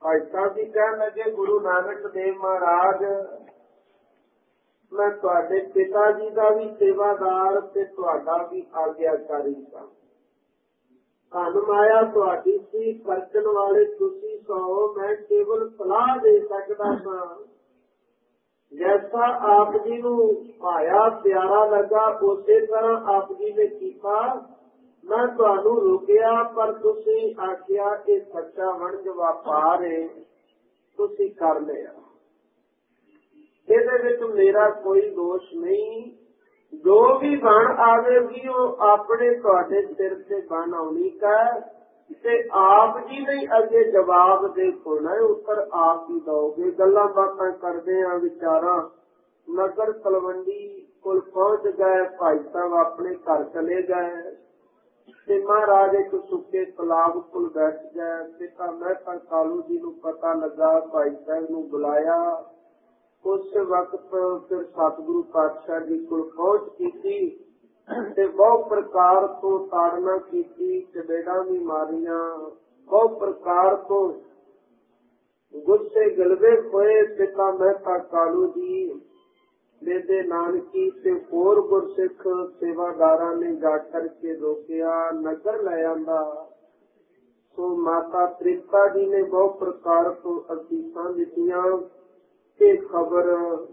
ਭਾਈ ਸਾਹਿਬ ਜੀ ਕਹਿਣ ਲੱਗੇ, ਗੁਰੂ ਨਾਨਕ ਦੇਵ ਮਹਾਰਾਜ, ਮੈਂ ਤੁਹਾਡੇ ਪਿਤਾ ਜੀ ਦਾ ਵੀ ਸੇਵਾਦਾਰ ਤੇ ਤੁਹਾਡਾ ਵੀ ਆਗਿਆਕਾਰੀ ਸਾਂ। ਧਨ ਮਾਇਆ ਤੁਹਾਡੀ ਸੀ, ਖਰਚਣ ਵਾਲੇ ਤੁਸੀਂ ਸੋ, ਮੈਂ ਕੇਵਲ ਸਲਾਹ ਦੇ ਸਕਦਾ ਸਾਂ। ਜੈਸਾ ਆਪ ਜੀ ਨੂੰ ਭਾਇਆ ਪਿਆਰਾ ਲੱਗਾ ਉਸੇ ਤਰ੍ਹਾਂ ਆਪ ਜੀ ਨੇ ਕੀਤਾ। ਮੈਂ ਤੁਹਾਨੂੰ ਰੋਕਿਆ ਪਰ ਤੁਸੀਂ ਆਖਿਆ ਇਹ ਸੱਚਾ ਵਣਜ ਵਪਾਰ ਹੈ, ਤੁਸੀਂ ਕਰ ਲਿਆ। ਇਹਦੇ ਵਿੱਚ ਮੇਰਾ ਕੋਈ ਦੋਸ਼ ਨਹੀਂ। ਜੋ ਵੀ ਬਣ ਆਵੇਗੀ ਉਹ ਆਪਣੇ ਤੁਹਾਡੇ ਸਿਰ ਤੇ ਬਣ ਆਉਣੀ ਕਾ, ਤੇ ਆਪ ਜੀ ਨੇ ਅੱਗੇ ਜਵਾਬ ਦੇ ਹੋਣਾ, ਉੱਤਰ ਆਪ ਹੀ ਦਓਗੇ। ਗੱਲਾਂ ਬਾਤਾਂ ਕਰਦੇ ਆ, ਵਿਚਾਰਾਂ ਨਗਰ ਤਲਵੰਡੀ ਕੋਲ ਪਹੁੰਚ ਗਏ। ਭਾਈ ਸਾਹਿਬ ਆਪਣੇ ਘਰ ਚਲੇ ਗਏ ਤੇ ਮਹਾਰਾਜ ਇੱਕ ਸੁੱਕੇ ਤਲਾਬ ਕੋਲ ਬੈਠ ਗਏ। ਪਿਤਾ ਮਹਿਤਾ ਕਾਲੂ ਜੀ ਨੂੰ ਪਤਾ ਲੱਗਾ, ਭਾਈ ਸਾਹਿਬ ਨੂੰ ਬੁਲਾਇਆ। ਉਸ ਵਕਤ ਫਿਰ ਸਤਿਗੁਰੂ ਪਾਤਸ਼ਾਹ ਜੀ ਕੋਲ ਪਹੁੰਚ ਕੀਤੀ ਤੇ ਬਹੁਤ ਪ੍ਰਕਾਰ ਤੋਂ ਤਾੜਨਾ ਕੀਤੀ, ਚਬੇੜਾਂ ਵੀ ਮਾਰੀਆਂ, ਬਹੁਤ ਪ੍ਰਕਾਰ ਤੋਂ ਗੁੱਸੇ ਗਲਵੇ ਹੋਏ। ਪਿਤਾ ਮਹਿਤਾ ਕਾਲੂ ਜੀ ਬੇਦੇ ਨਾਨਕੀ ਤੇ ਹੋਰ ਗੁਰਸਿੱਖ ਸੇਵਾਦਾਰਾਂ ਨੇ ਜਾ ਕਰਕੇ ਰੋਕਿਆ, ਨਗਰ ਲੈ ਆਂਦਾ। ਸੋ ਮਾਤਾ ਤ੍ਰਿਪਤਾ ਜੀ ਨੇ ਬਹੁਤ ਪ੍ਰਕਾਰ ਤੋਂ ਅਸੀਸਾਂ ਦਿੱਤੀਆਂ ਕਿ ਖਬਰ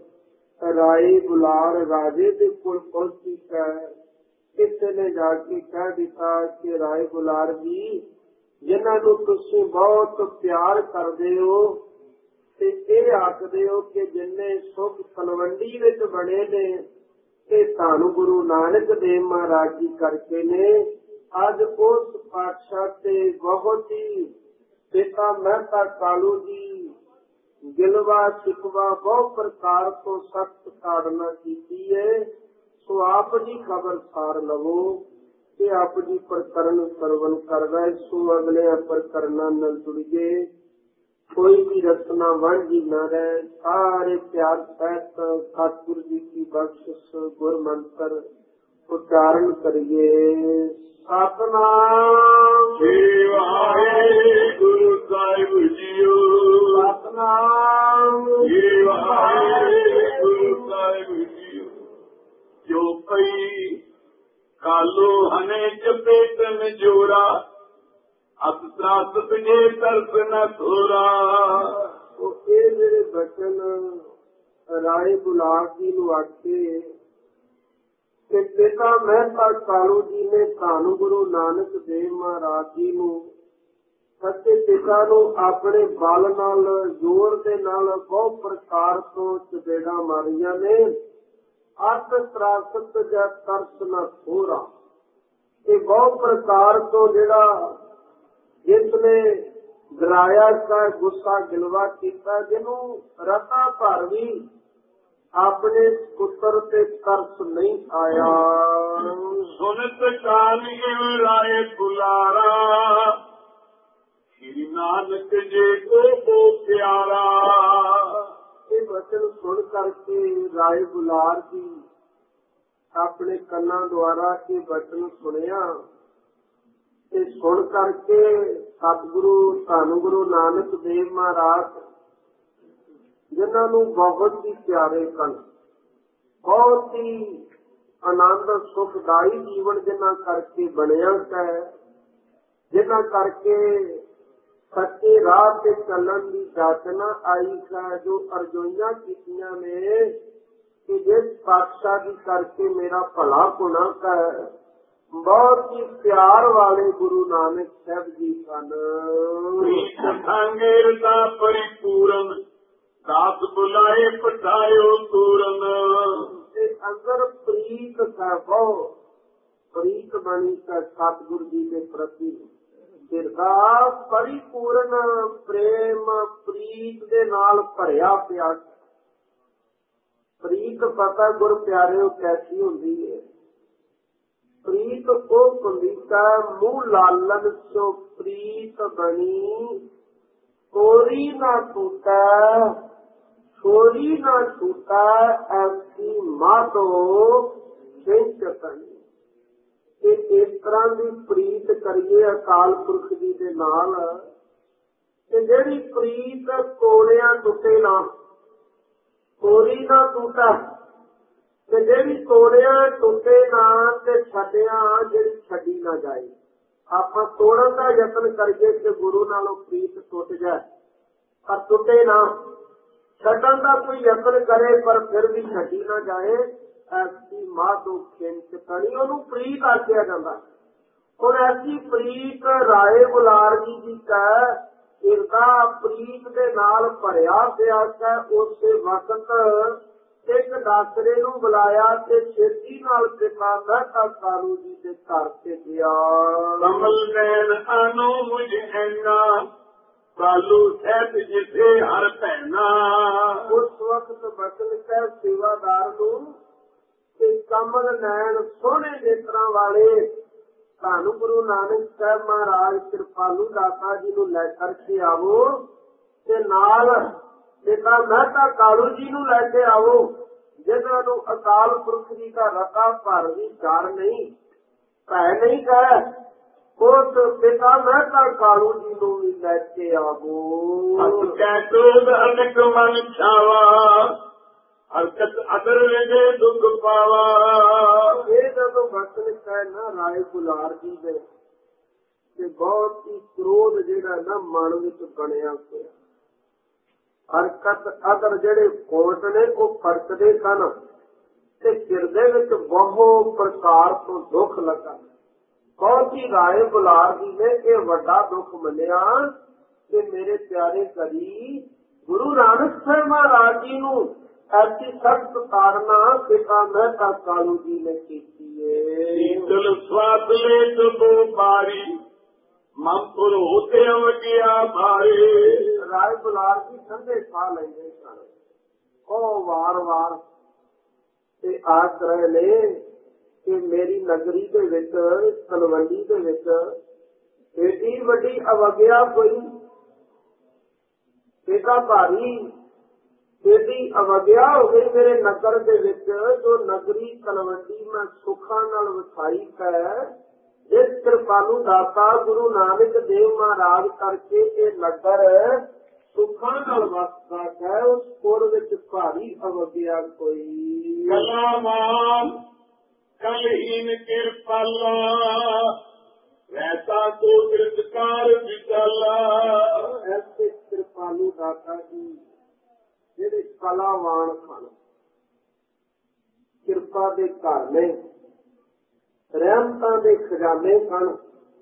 ਰਾਏ ਬੁਲਾਰ ਰਾਜੇ ਦੇ ਕੋਲ ਪਹੁੰਚੀ ਹੈ। ਕਿਸੇ ਨੇ ਜਾ ਕੇ ਕਹਿ ਦਿੱਤਾ ਕਿ ਰਾਏ ਬੁਲਾਰ ਜੀ, ਜਿਨ੍ਹਾਂ ਨੂੰ ਤੁਸੀਂ ਬਹੁਤ ਪਿਆਰ ਕਰਦੇ ਹੋ ਤੇ ਇਹ ਆਖਦੇ ਹੋ ਕਿ ਜਿੰਨੇ ਸੁਖ ਤਲਵੰਡੀ ਵਿੱਚ ਬਣੇ ਨੇ ਇਹ ਧੰਨ ਗੁਰੂ ਨਾਨਕ ਦੇਵ ਮਹਾਰਾਜ ਜੀ ਕਰਕੇ ਨੇ। ਅੱਜ ਉਸ ਪਾਤਸ਼ਾਹ ਤੇ ਬਹੁਤ ਹੀ ਪਿਤਾ ਮਹਿਤਾ ਕਾਲੂ ਜੀ ਗਿਲਵਾ ਸ਼ਿਕਵਾ ਬਹੁਤ ਪ੍ਰਕਾਰ ਤੋਂ ਸਖਤ ਤਾੜਨਾ ਕੀਤੀ ਹੈ। ਸੋ ਆਪ ਜੀ ਖਬਰਸਾਰ ਲਵੋ ਕਿ ਆਪ ਜੀ ਪ੍ਰਕਰਨ ਸਰਵਨ ਕਰਦਾ। ਸੋ ਅਗਲੇ ਪ੍ਰਕਰਨਾਂ ਨਾਲ ਜੁੜੀਏ, ਕੋਈ ਵੀ ਰਸਨਾ ਵਾਂਝੀ ਨਾ ਰਹਿ। ਸਾਰੇ ਪਿਆਰ ਸਹਿਤ ਸਤਿਗੁਰੂ ਜੀ ਕੀ ਬਖਸ਼ਿਸ਼ ਗੁਰ ਮੰਤਰ ਉਚਾਰਨ ਕਰੀਏ। ਸਤਿਨਾਮ ਸ੍ਰੀ ਵਾਹਿਗੁਰੂ ਸਾਹਿਬ ਜੀਓ, ਸਤਿਨਾਮ ਸ੍ਰੀ ਵਾਹਿਗੁਰੂ ਸਾਹਿਬ ਜੀਓ। ਜੋ ਪਈ ਕਾਲੋ ਹਨੇ ਚਪੇਟਨ ਜੋਰਾ, ਅਤ ਤਰਾਸਤ ਜੇ ਤਰਸ ਨ ਥੋਰਾ। ਇਹ ਜਿਹੜੇ ਬਚਨ ਰਾਏ ਬੁਲਾਰ ਜੀ ਨੂੰ ਆਖੇ ਕਿ ਪਿਤਾ ਮਹਿਤਾ ਕਾਲੂ ਜੀ ਨੇ ਧੰਨ ਗੁਰੂ ਨਾਨਕ ਦੇਵ ਮਹਾਰਾਜ ਜੀ ਨੂੰ ਸੱਚੇ ਪਿਤਾ ਨੂੰ ਆਪਣੇ ਬਲ ਨਾਲ, ਜ਼ੋਰ ਦੇ ਨਾਲ ਬਹੁਤ ਪ੍ਰਕਾਰ ਤੋਂ ਚਪੇੜਾਂ ਮਾਰੀਆਂ ਨੇ। ਅਤ ਤਰਾਸਤ ਜਾਂ ਤਰਸ ਨਾ ਥੋਰਾ, ਇਹ ਬਹੁਤ ਪ੍ਰਕਾਰ ਤੋਂ ਜਿਹੜਾ ਜਿਸ ਨੇ ਡਰਾਇਆ ਕਰ ਗੁੱਸਾ ਗਿਲਵਾ ਕੀਤਾ, ਜਿਹਨੂੰ ਰਤਾ ਭਰ ਵੀ ਆਪਣੇ ਪੁੱਤਰ ਤੇ ਤਰਸ ਨਹੀਂ ਆਇਆ। ਸੁਨਤ ਕਾਲਿ ਰਾਏ ਬੁਲਾਰਾ, ਸ੍ਰੀ ਨਾਨਕ ਜੀ ਕੋ ਪਿਆਰਾ। ਇਹ ਵਚਨ ਸੁਣ ਕਰਕੇ ਰਾਏ ਬੁਲਾਰ ਜੀ ਆਪਣੇ ਕੰਨਾਂ ਦੁਆਰਾ ਇਹ ਵਚਨ ਸੁਣਿਆ ਤੇ ਸੁਣ ਕਰਕੇ ਸਤਿਗੁਰੂ ਧੰਨ ਗੁਰੂ ਨਾਨਕ ਦੇਵ ਮਹਾਰਾਜ ਜਿਨ੍ਹਾਂ ਨੂੰ ਬਹੁਤ ਹੀ ਪਿਆਰੇ ਸਨ, ਬਹੁਤ ਹੀ ਆਨੰਦ ਸੁਖਦਾਈ ਜੀਵਨ ਜਿਨ੍ਹਾਂ ਕਰਕੇ ਬਣਿਆ ਹੈ, ਜਿਨ੍ਹਾਂ ਕਰਕੇ ਸੱਚੇ ਰਾਹ ਤੇ ਚੱਲਣ ਦੀ ਜਾਚਨਾ ਆਈ ਹੈ, ਜੋ ਅਰਜ਼ੋਈਆਂ ਕੀਤੀਆਂ ਨੇ ਕਿ ਜਿਸ ਪਾਤਸ਼ਾਹ ਦੀ ਕਰਕੇ ਮੇਰਾ ਭਲਾ ਹੋਣਾ ਹੈ, ਬਹੁਤ ਹੀ ਪਿਆਰ ਵਾਲੇ ਗੁਰੂ ਨਾਨਕ ਸਾਹਿਬ ਜੀ ਸਨ। ਸੰਗੇਰ ਦਾ ਪਰਿਪੂਰਨ ਦਾਸ ਬੁਲਾਏ ਪਠਾਇਓ ਤੂਰਨ। ਤੇ ਅੰਦਰ ਪ੍ਰੀਤ ਹੈ, ਬਹੁਤ ਪ੍ਰੀਤ ਬਣੀ ਹੈ ਸਤਿਗੁਰੂ ਜੀ ਦੇ ਪ੍ਰਤੀ। ਹਿਰਦਾ ਪਰਿਪੂਰਨ ਪ੍ਰੇਮ ਪ੍ਰੀਤ ਦੇ ਨਾਲ ਭਰਿਆ ਪਿਆ। ਪ੍ਰੀਤ ਪਤਾ ਗੁਰ ਪਿਆਰਿਓ ਕੈਸੀ ਹੁੰਦੀ ਹੈ। ਪ੍ਰੀਤ ਉਹ ਹੁੰਦੀ ਹੈ ਮੂੰਹ ਲਾਲਨ ਸੋ ਪ੍ਰੀਤ ਬਣੀ, ਕੋਰੀ ਨਾ ਟੂਟੈ ਛੋਰੀ ਨਾ ਟੂਟੈ ਐਸੀ ਮਾਧੋ ਚੇਤਨ। ਇਸ ਤਰ੍ਹਾਂ ਦੀ ਪ੍ਰੀਤ ਕਰੀਏ ਅਕਾਲ ਪੁਰਖ ਜੀ ਦੇ ਨਾਲ ਕਿ ਜਿਹੜੀ ਪ੍ਰੀਤ ਕੋਲਿਆਂ ਟੁੱਟੇ ਨਾ, ਕੋਰੀ ਨਾ ਟੁੱਟਾ, ਤੇ ਜਿਹੜੀ ਤੋੜਿਆ ਟੁੱਟੇ ਨਾ ਤੇ ਛੱਡਿਆ ਜਿਹੜੀ ਛੱਡੀ ਨਾ ਜਾਏ। ਆਪਾਂ ਤੋੜਨ ਦਾ ਯਤਨ ਕਰੀਏ ਕਿ ਗੁਰੂ ਨਾਲੋਂ ਪ੍ਰੀਤ ਟੁੱਟ ਜਾਏ ਪਰ ਟੁੱਟੇ ਨਾ, ਛੱਡਣ ਦਾ ਕੋਈ ਯਤਨ ਕਰੇ ਪਰ ਫਿਰ ਵੀ ਛੱਡੀ ਨਾ ਜਾਏ, ਐਸੀ ਮਾਧੋ ਖਿੰਚ ਤਣੀ, ਉਹਨੂੰ ਪ੍ਰੀਤ ਆਖਿਆ ਜਾਂਦਾ। ਹੁਣ ਐਸੀ ਪ੍ਰੀਤ ਰਾਏ ਬੁਲਾਰ ਜੀ ਕਾ ਹਿਰਦਾ ਪ੍ਰੀਤ ਦੇ ਨਾਲ ਭਰਿਆ ਪਿਆ ਹੈ। ਉਸੇ ਵਕਤ ਇੱਕ ਡਾਕਰੇ ਨੂੰ ਬੁਲਾਇਆ ਤੇ ਛੇਤੀ ਨਾਲ ਪਿਤਾ ਮਹਿਤਾ ਕਾਲੂ ਜੀ ਦੇ ਘਰ ਤੇ ਗਿਆ। ਕਮਲ ਨੈਣ ਆਨੋ ਮੁਝ ਐਨਾ, ਕਾਲੂ ਸਹਿਤ ਜਿਸੇ ਹਰ ਭੈਣਾ। ਉਸ ਵਕਤ ਬਚਨ ਕਹਿ ਸੇਵਾਦਾਰ ਨੂੰ ਕਿ ਕਮਲ ਨੈਣ ਸੋਹਣੇ ਨੇਤਰਾਂ ਵਾਲੇ ਧੰਨ ਗੁਰੂ ਨਾਨਕ ਸਾਹਿਬ ਮਹਾਰਾਜ ਕਿਰਪਾਲੂ ਦਾਤਾ ਜੀ ਨੂੰ ਲੈ ਕਰਕੇ ਆਵੋ ਤੇ ਨਾਲ ਪਿਤਾ ਮਹਿਤਾ ਕਾਲੂ ਜੀ ਨੂੰ ਲੈ ਕੇ ਆਵੋ, ਜਿਨ੍ਹਾਂ ਨੂੰ ਅਕਾਲ ਪੁਰਖ ਜੀ ਦਾ ਰਤਾ ਭਰ ਵੀ ਡਰ ਨਹੀਂ, ਭੈ ਨਹੀਂ ਹੈ। ਉਸ ਪਿਤਾ ਮਹਿਤਾ ਕਾਲੂ ਜੀ ਨੂੰ ਵੀ ਲੈ ਕੇ ਆਵੋ। ਕੈ ਕ੍ਰੋਧ ਅਨਕ ਮਨ ਛਾਵਾ, ਹਰਕਤ ਅਦਰ ਵੇਗੇ ਦੁੱਖ ਪਾਵਾ। ਇਹ ਜਦੋਂ ਵਚਨ ਕਹਿ ਨਾ ਰਾਏ ਬੁਲਾਰ ਜੀ ਦੇ ਤੇ ਬਹੁਤ ਹੀ ਕ੍ਰੋਧ ਜਿਹੜਾ ਨਾ ਮਨ ਵਿੱਚ ਬਣਿਆ ਹੋਇਆ, ਹਰਕਤ ਅਦਰ ਜਿਹੜੇ ਕੋਟ ਨੇ ਉਹ ਫਰਕਦੇ ਸਨ ਤੇ ਹਿਰਦੇ ਵਿੱਚ ਬਹੁਤ ਪ੍ਰਕਾਰ ਤੋਂ ਦੁੱਖ ਲੱਗਾ। ਬਹੁਤ ਹੀ ਰਾਏ ਬੁਲਾਰ ਜੀ ਨੇ ਇਹ ਵੱਡਾ ਦੁੱਖ ਮੰਨਿਆ ਕਿ ਮੇਰੇ ਪਿਆਰੇ ਕਰੀ ਗੁਰੂ ਨਾਨਕ ਸਾਹਿਬ ਮਹਾਰਾਜ ਜੀ ਨੂੰ ਐਸੀ ਸਖਤ ਤਾੜਨਾ ਪਿਤਾ ਮਹਿਤਾ ਕਾਲੂ ਜੀ ਨੇ ਕੀਤੀ ਹੈ। ਸ਼ੀਤਲ ਸਵਾਦ ਲੈ ਤਬੋ ਬਾਰੀ, ਮਨਪੁਰ ਹੋਤੇ ਅਵਗਿਆ ਭਾਰੇ। ਰਾਏ ਬੁਲਾਰ ਜੀ ਠੰਡੇ ਸਾਹ ਲੈਂਦੇ ਸਨ। ਉਹ ਵਾਰ-ਵਾਰ ਤੇ ਆਖ ਰਹੇ ਨੇ ਕਿ ਮੇਰੀ ਨਗਰੀ ਦੇ ਵਿੱਚ, ਤਲਵੰਡੀ ਦੇ ਵਿੱਚ ਏਡੀ ਵੱਡੀ ਅਵਗਿਆ ਕੋਈ, ਬੇਟਾ ਭਾਰੀ ਏਡੀ ਅਵਗਿਆ ਹੋ ਗਈ ਮੇਰੇ ਨਗਰ ਦੇ ਵਿੱਚ, ਜੋ ਨਗਰੀ ਤਲਵੰਡੀ ਮੈਂ ਸੁੱਖਾਂ ਨਾਲ ਵਸਾਈ ਹੈ। ਇਸ ਕਿਰਪਾਲੂ ਦਾਤਾ ਗੁਰੂ ਨਾਨਕ ਦੇਵ ਮਹਾਰਾਜ ਕਰਕੇ ਇਹ ਨਗਰ ਸੁੱਖਾਂ ਨਾਲ ਵਸਦਾ ਹੈ, ਉਸ ਕੋਲ ਵਿੱਚ ਭਾਰੀ ਅਵਗਿਆ ਕੋਈ। ਕਲਾਮਾਨ ਕਲਹੀਨ ਕਿਰਪਾਲਾ, ਵੈਸਾ ਕੋ ਕਿਰਤਕਾਰ ਵਿਚਾਲਾ। ਐਸੇ ਕਿਰਪਾਲੂ ਦਾਤਾ ਜੀ ਜਿਹੜੇ ਕਲਾਵਾਨ ਹਨ, ਕਿਰਪਾ ਦੇ ਘਰ ਨੇ, ਰਹਿਮਤਾਂ ਦੇ ਖਜ਼ਾਨੇ ਹਨ,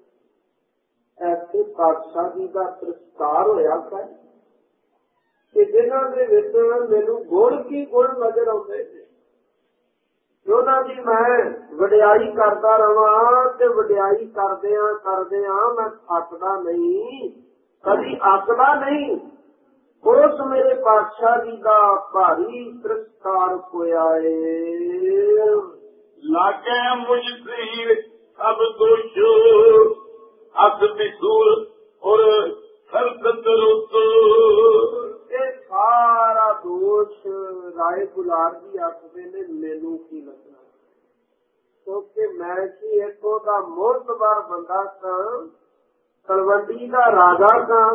ਐਸੇ ਪਾਤਸ਼ਾਹ ਜੀ ਦਾ ਤਿਰਸਕਾਰ ਹੋਇਆ ਹੈ ਕਿ ਜਿਨ੍ਹਾਂ ਦੇ ਵਿੱਚ ਮੈਨੂੰ ਗੁਣ ਕੀ ਗੁਣ ਨਜ਼ਰ ਆਉਂਦੇ ਨੇ, ਉਹਨਾਂ ਦੀ ਮੈਂ ਵਡਿਆਈ ਕਰਦਾ ਰਵਾਂ ਤੇ ਵਡਿਆਈ ਕਰਦਿਆਂ ਮੈਂ ਥੱਕਦਾ ਨਹੀਂ, ਕਦੀ ਅੱਕਦਾ ਨਹੀਂ। ਉਸ ਮੇਰੇ ਪਾਤਸ਼ਾਹ ਜੀ ਦਾ ਭਾਰੀ ਤਿਰਸਕਾਰ ਹੋਇਆ ਏ। ਲਾਗੇ ਮੁਝ ਸਰੀਰ ਸਭ ਦੋਸ਼, ਅਸ ਬਿਸੂਰ ਔਰ ਸਰਦਤ ਰੁੱਤ। ਇਹ ਸਾਰਾ ਦੋਸ਼ ਰਾਏ ਬੁਲਾਰ ਜੀ ਆਖਦੇ ਨੇ ਮੈਨੂੰ ਕੀ ਲੱਗਣਾ, ਕਿਉਂਕਿ ਮੈਂ ਕੀ ਇੱਥੋਂ ਦਾ ਮੋਹਤਬਾਰ ਬੰਦਾ ਸਾਂ, ਤਲਵੰਡੀ ਦਾ ਰਾਜਾ ਸਾਂ।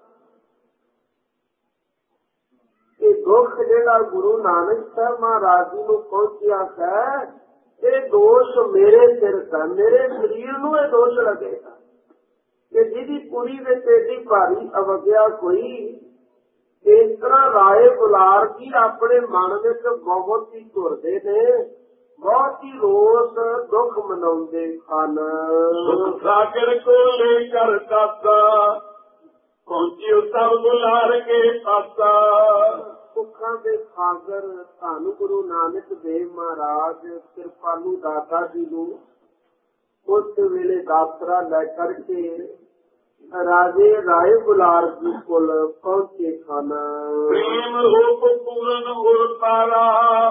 ਇਹ ਦੁੱਖ ਜਿਹੜਾ ਗੁਰੂ ਨਾਨਕ ਸਾਹਿਬ ਮਹਾਰਾਜ ਜੀ ਨੂੰ ਪਹੁੰਚਿਆ ਹੈ, ਇਹ ਦੋਸ਼ ਮੇਰੇ ਸਿਰ ਦਾ, ਮੇਰੇ ਸਰੀਰ ਨੂੰ ਇਹ ਦੋਸ਼ ਲੱਗੇਗਾ ਕਿ ਜਿਹਦੀ ਪੂਰੀ ਵਿੱਚ ਏਡੀ ਭਾਰੀ ਅਵਗਿਆ ਹੋਈ। ਇਸ ਤਰ੍ਹਾਂ ਰਾਏ ਬੁਲਾਰ ਜੀ ਆਪਣੇ ਮਨ ਵਿੱਚ ਬਹੁਤ ਹੀ ਘੁਰਦੇ ਨੇ, ਬਹੁਤ ਹੀ ਰੋਸ ਦੁੱਖ ਮਨਾਉਂਦੇ ਹਨ। ਸੁਖ ਸਾਗਰ ਕੋਲੇ ਕਰ ਦਾਤਾ, ਪਹੁੰਚਿਓ ਸਭ ਬੁਲਾਰ ਕੇ ਪਾਸਾ। ਸੁੱਖਾਂ ਦੇ ਸਾਗਰ ਧੰਨ ਗੁਰੂ ਨਾਨਕ ਦੇਵ ਮਹਾਰਾਜ ਕਿਰਪਾਲੂ ਦਾਤਾ ਜੀ ਨੂੰ ਉਸ ਵੇਲੇ ਦਾਤਰਾ ਲੈ ਕਰਕੇ ਰਾਜੇ ਰਾਏ ਬੁਲਾਰ ਜੀ ਕੋਲ ਪਹੁੰਚੇ ਹਨ। ਪ੍ਰੇਮ ਰੂਪ ਪੂਰਨ ਗੁਰ ਪਾਰਾ,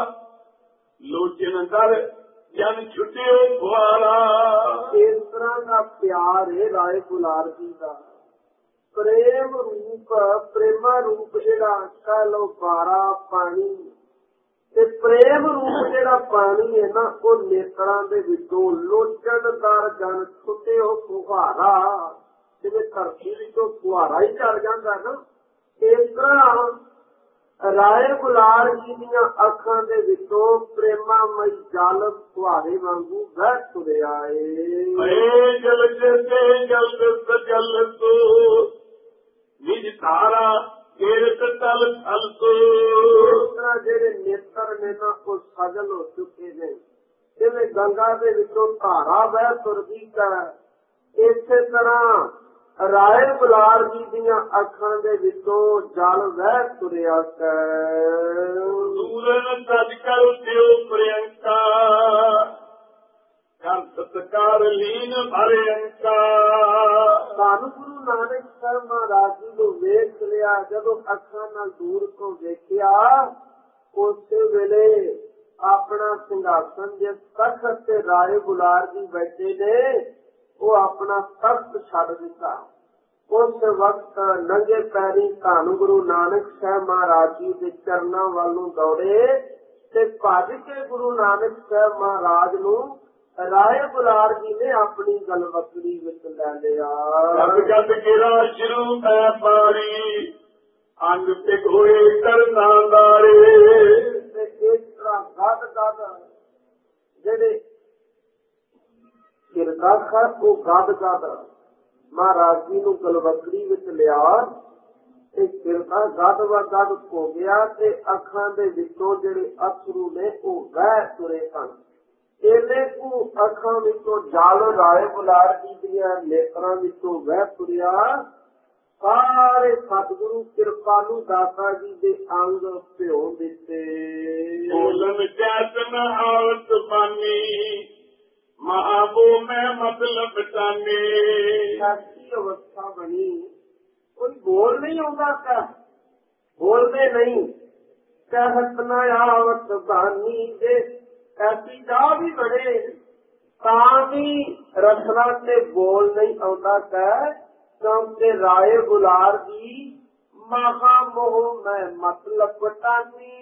ਲੋਚਨ ਦਰ ਜਨ ਛੁਟਿਓ ਫੁਆਰਾ। ਇਸ ਤਰ੍ਹਾਂ ਦਾ ਪਿਆਰ ਹੈ ਰਾਏ ਬੁਲਾਰ ਜੀ ਦਾ। ਪ੍ਰੇਮ ਰੂਪ, ਪ੍ਰੇਮਾ ਰੂਪ ਜਿਹੜਾ ਕਹਿ ਲਓ ਬਾਰਾ ਪਾਣੀ, ਤੇ ਪ੍ਰੇਮ ਰੂਪ ਜਿਹੜਾ ਪਾਣੀ ਹੈ ਨਾ, ਉਹ ਨੇਤਰਾਂ ਦੇ ਵਿੱਚੋਂ ਲੋਚਨਦਾਰ ਜਨ ਛੁੱਟਿਓ ਫੁਹਾਰਾ। ਜਿਵੇਂ ਧਰਤੀ ਵਿੱਚੋਂ ਫੁਹਾਰਾ ਹੀ ਚੱਲ ਜਾਂਦਾ ਨਾ, ਇਸ ਤਰ੍ਹਾਂ ਰਾਏ ਗੁਲਾਰ ਜੀ ਦੀਆਂ ਅੱਖਾਂ ਦੇ ਵਿੱਚੋਂ ਪ੍ਰੇਮਾਮਈ ਜਲ ਫੁਹਾਰੇ ਵਾਂਗੂ ਵਹਿ ਤੁਰਿਆ ਏ। ਜਲ ਤੇ ਜਲ ਤੋ ਨਿਜ ਧਾਰਾ ਕਿਰਤ ਤਲ ਥਲ ਤੋ। ਇਸ ਤਰ੍ਹਾਂ ਜਿਹੜੇ ਨੇਤਰ ਨੇ ਨਾ ਉਹ ਸਜਲ ਹੋ ਚੁੱਕੇ ਨੇ, ਜਿਵੇਂ ਗੰਗਾ ਦੇ ਵਿੱਚੋਂ ਧਾਰਾ ਵਹਿ ਤੁਰਦੀ ਹੈ, ਇਸੇ ਤਰ੍ਹਾਂ ਰਾਏ ਗੁਲਾਰ ਜੀ ਦੀਆਂ ਅੱਖਾਂ ਦੇ ਵਿੱਚੋਂ ਜਲ ਵਹਿ ਤੁਰਿਆ ਹੈ। ਸੂਰਨ ਤਜ ਕਰ ਦਿਓ ਪ੍ਰਿਯੰਕਾ ਕਰ ਸਤਕਾਰ ਲੀਨ ਭਰੇ ਅੰਕਾ। ਧੰਨ ਗੁਰੂ ਨਾਨਕ ਸਾਹਿਬ ਮਹਾਰਾਜ ਜੀ ਨੂੰ ਵੇਖ ਲਿਆ, ਜਦੋਂ ਅੱਖਾਂ ਨਾਲ ਦੂਰ ਤੋਂ ਵੇਖਿਆ, ਉਸੇ ਵੇਲੇ ਆਪਣਾ ਸਿੰਘਾਸਨ ਜਿਸ ਤਖਤ ਤੇ ਰਾਏ ਗੁਲਾਰ ਜੀ ਬੈਠੇ ਨੇ, ਉਹ ਆਪਣਾ ਤਖਤ ਛੱਡ ਦਿੱਤਾ। ਉਸ ਵਕਤ ਨੰਗੇ ਪੈਰੀ ਧੰਨ ਗੁਰੂ ਨਾਨਕ ਸਾਹਿਬ ਮਹਾਰਾਜ ਜੀ ਦੇ ਚਰਨਾਂ ਵੱਲ ਨੂੰ ਦੌੜੇ ਤੇ ਭੱਜ ਕੇ ਗੁਰੂ ਨਾਨਕ ਸਾਹਿਬ ਮਹਾਰਾਜ ਨੂੰ ਰਾਏ ਗੁਲਾਰ ਜੀ ਨੇ ਆਪਣੀ ਗਲਵਕੜੀ ਵਿੱਚ ਲੈ ਲਿਆ। ਗਦ ਗਿਰਾ ਸ਼ੁਰੂ ਪੈ ਪਾਰੀ ਅੰਗ ਪਿਘੋਏ ਕਰਨਾ ਦਾਰੇ। ਤੇ ਇਸ ਤਰ੍ਹਾਂ ਗਦ ਗਦ ਜਿਹੜੇ ਕਿਰਦਾਖ ਉਹ ਗਦ ਗਦ ਮਹਾਰਾਜ ਜੀ ਨੂੰ ਗਲਵਕੜੀ ਵਿੱਚ ਲਿਆ ਤੇ ਕਿਰਦਾ ਗਦ ਵਾ ਗਦ ਹੋ ਗਿਆ ਤੇ ਅੱਖਾਂ ਦੇ ਵਿੱਚੋਂ ਜਿਹੜੇ ਅਥਰੂ ਨੇ ਉਹ ਵਹਿ ਤੁਰੇ ਸਨ। ਇਹਨੇ ਕੋ ਅੱਖਾਂ ਵਿੱਚੋਂ ਜਲ ਰਾਏ ਗੁਲਾਰ ਜੀ ਦੀਆਂ ਨੇਤਰਾਂ ਵਿੱਚੋਂ ਵਹਿ ਤੁਰਿਆ। ਸਾਰੇ ਸਤਿਗੁਰੂ ਕਿਰਪਾਲੂ ਦਾਤਾ ਜੀ ਦੇ ਅੰਗ ਭਿਓ ਦਿੱਤੇ। ਬੋਲਨ ਚੈਤਨ ਆਵਤ ਬਾਨੀ ਮਹਾਬੋ ਮੈਂ ਮਤਲਬ ਟਾਨੇ। ਐਸੀ ਅਵਸਥਾ ਬਣੀ, ਕੋਈ ਬੋਲ ਨਹੀਂ ਆਉਂਦਾ, ਬੋਲਦੇ ਨਹੀਂ। ਕਹਿਤ ਨ ਆਵਤ ਬਾਨੀ ਜੇ ਐਸੀ ਚਾਹ ਵੀ ਬਣੇ ਤਾਂ ਵੀ ਰਸਨਾ ਤੇ ਬੋਲ ਨਹੀਂ ਆਉਂਦਾ ਕਹਿ, ਕਿਉਂਕਿ ਰਾਏ ਗੁਲਾਰ ਜੀ ਮਹਾ ਮੋਹ ਮੈਂ ਮਤਲਬ ਟਾਨੀ।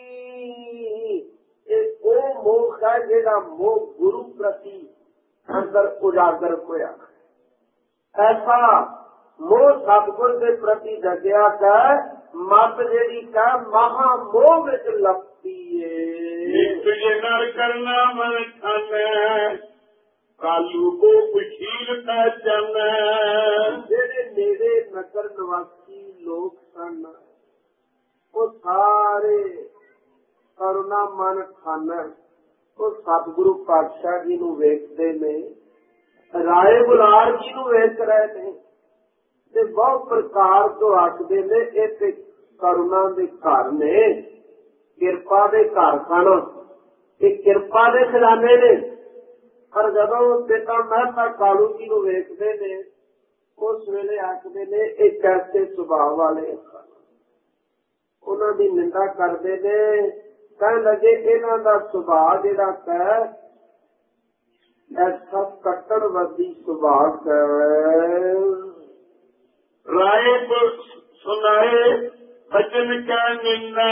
ਇਹ ਉਹ ਮੋਹ ਹੈ ਜਿਹੜਾ ਮੋਹ ਗੁਰੂ ਪ੍ਰਤੀ ਅੰਦਰ ਉਜਾਗਰ ਹੋਇਆ। ਐਸਾ ਮੋਹ ਸਤਿਗੁਰ ਦੇ ਪ੍ਰਤੀ ਜਗਿਆ ਹੈ, ਮਤ ਜਿਹੜੀ ਹੈ ਮਹਾ ਮੋਹ ਵਿੱਚ ਲੱਪਦੀ ਏ। ਨਰ ਕਰਨਾ ਮਨ ਖਾਨਾ ਕਾਲੂ ਕੋ ਕੁਸ਼ੀਲ ਪਹਿਚਾਨ। ਜਿਹੜੇ ਨੇੜੇ ਨਗਰ ਨਿਵਾਸੀ ਲੋਕ ਸਨ ਉਹ ਸਾਰੇ ਕਰੁਣਾ ਮਨ ਖਾਨਾ, ਉਹ ਸਤਿਗੁਰੂ ਪਾਤਸ਼ਾਹ ਜੀ ਨੂੰ ਵੇਖਦੇ ਨੇ, ਰਾਏ ਗੁਲਾਰ ਜੀ ਨੂੰ ਵੇਖ ਰਹੇ ਨੇ ਤੇ ਬਹੁਤ ਪ੍ਰਕਾਰ ਤੋਂ ਆਖਦੇ ਨੇ ਇਹ ਤੇ ਕਰੁਣਾ ਦੇ ਘਰ ਨੇ, ਕਿਰਪਾ ਦੇ ਘਰ ਸਨ, ਇਹ ਕਿਰਪਾ ਦੇ ਖਜ਼ਾਨੇ ਨੇ। ਪਰ ਜਦੋਂ ਪਿਤਾ ਮਹਿਤਾ ਕਾਲੂ ਜੀ ਨੂੰ ਵੇਖਦੇ ਨੇ, ਉਸ ਵੇਲੇ ਆਖਦੇ ਨੇ ਇਹ ਕੈਸੇ ਸੁਭਾਅ ਵਾਲੇ, ਉਹਨਾਂ ਦੀ ਨਿੰਦਾ ਕਰਦੇ ਨੇ। ਕਹਿਣ ਲੱਗੇ ਇਹਨਾਂ ਦਾ ਸੁਭਾਅ ਜਿਹੜਾ ਹੈ ਐਸਾ ਕੱਟੜਵਾਦੀ ਸੁਭਾਅ ਹੈ। ਰਾਏ ਸੁਨਾਏ ਬਚਨ ਕਾ ਨਿੰਦਾ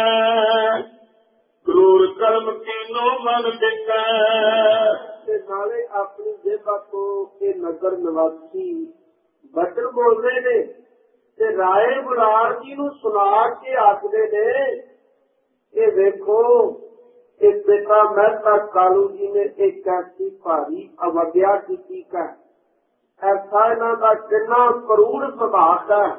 ਕਰੂਰ ਕਰਮ ਕੀਨੋ ਮਨ ਬਿੰਗਾ। ਤੇ ਨਾਲੇ ਆਪਣੀ ਜੇਬਾਂ ਤੋਂ ਇਹ ਨਗਰ ਨਿਵਾਸੀ ਬਚਨ ਬੋਲਦੇ ਨੇ ਤੇ ਰਾਏ ਗੁਲਾਰ ਜੀ ਨੂੰ ਸੁਣਾ ਕੇ ਆਖਦੇ ਨੇ ਕਿ ਵੇਖੋ ਇਹ ਪਿਤਾ ਮਹਿਤਾ ਕਾਲੂ ਜੀ ਨੇ ਇੱਕ ਐਸੀ ਭਾਰੀ ਅਵਗਿਆ ਕੀਤੀ ਹੈ, ਐਸਾ ਇਹਨਾਂ ਦਾ ਕਿੰਨਾ ਕਰੂਰ ਸੁਭਾਅ ਹੈ,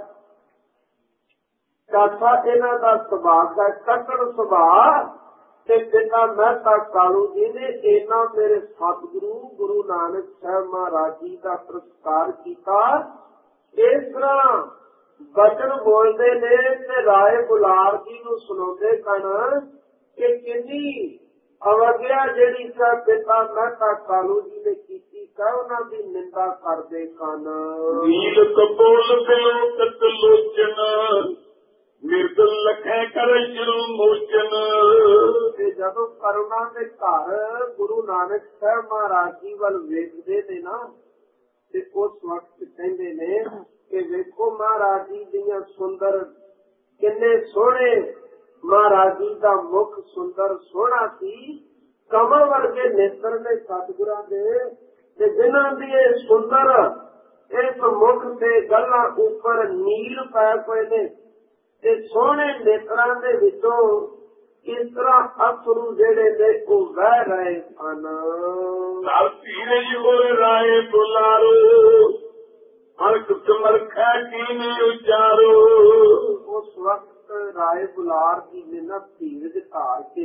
ਐਸਾ ਇਹਨਾਂ ਦਾ ਸੁਭਾਅ ਹੈ ਕੱਟੜ ਸੁਭਾਅ। ਤੇ ਪਿਤਾ ਮਹਿਤਾ ਕਾਲੂ ਜੀ ਨੇ ਇਹਨਾਂ ਮੇਰੇ ਸਤਿਗੁਰੂ ਗੁਰੂ ਨਾਨਕ ਸਾਹਿਬ ਮਹਾਰਾਜ ਜੀ ਦਾ ਪ੍ਰਸਕਾਰ ਕੀਤਾ। ਇਸ ਤਰ੍ਹਾਂ ਬਚਨ ਬੋਲਦੇ ਨੇ ਤੇ ਰਾਏ ਗੁਲਾਰ ਜੀ ਨੂੰ ਸੁਣਾਉਂਦੇ ਸਨ ਕਿ ਕਿੰਨੀ ਅਵਗਿਆ ਜਿਹੜੀ ਸਾ ਪਿਤਾ ਮਹਿਤਾ ਕਾਲੂ ਜੀ ਨੇ ਕੀਤੀ ਸਾ, ਉਹਨਾਂ ਦੀ ਨਿੰਦਾ ਕਰਦੇ ਸਨ। ਨੀਲ ਕਪੋਲ ਬਿਲੋਕਤ ਲੋਚਨ ਨਿਰਦਲ ਲਖੈ ਕਰ ਸ਼ੁਰੂ ਮੋਚਨ। ਤੇ ਜਦੋਂ ਕਰੁਣਾ ਦੇ ਘਰ ਗੁਰੂ ਨਾਨਕ ਸਾਹਿਬ ਮਹਾਰਾਜ ਜੀ ਵੱਲ ਵੇਖਦੇ ਨੇ ਨਾ, ਤੇ ਉਸ ਵਕਤ ਕਹਿੰਦੇ ਨੇ ਕਿ ਵੇਖੋ ਮਹਾਰਾਜ ਜੀ ਦੀਆਂ ਸੁੰਦਰ, ਕਿੰਨੇ ਸੋਹਣੇ ਮਹਾਰਾਜ ਜੀ ਦਾ ਮੁਖ ਸੁੰਦਰ ਸੋਹਣਾ ਸੀ, ਕਮਲ ਵਰਗੇ ਨੇਤਰ ਨੇ ਸਤਿਗੁਰਾਂ ਦੇ, ਤੇ ਜਿਨ੍ਹਾਂ ਦੀ ਇਹ ਸੁੰਦਰ ਇਸ ਮੁਖ ਤੇ ਗੱਲਾਂ ਉੱਪਰ ਨੀਲ ਪੈ ਪਏ ਨੇ ਤੇ ਸੋਹਣੇ ਨੇਤਰਾਂ ਦੇ ਵਿੱਚੋਂ ਇਸ ਤਰ੍ਹਾਂ ਅਥਰੂ ਜਿਹੜੇ ਨੇ ਉਹ ਵਹਿ ਰਹੇ ਹਨ। ਧਰਤੀ ਨਹੀਂ ਹੋਏ ਰਾਏ ਬੁਲਾਰੋ ਮਰਕ ਸਮਰਖੈ ਕੀਨੀ ਉਚਾਰੋ। ਉਸ ਵਕਤ ਰਾਏ ਬੁਲਾਰ ਦੀ ਮਿਹਨਤ ਧੀਰਜ ਧਾਰ ਕੇ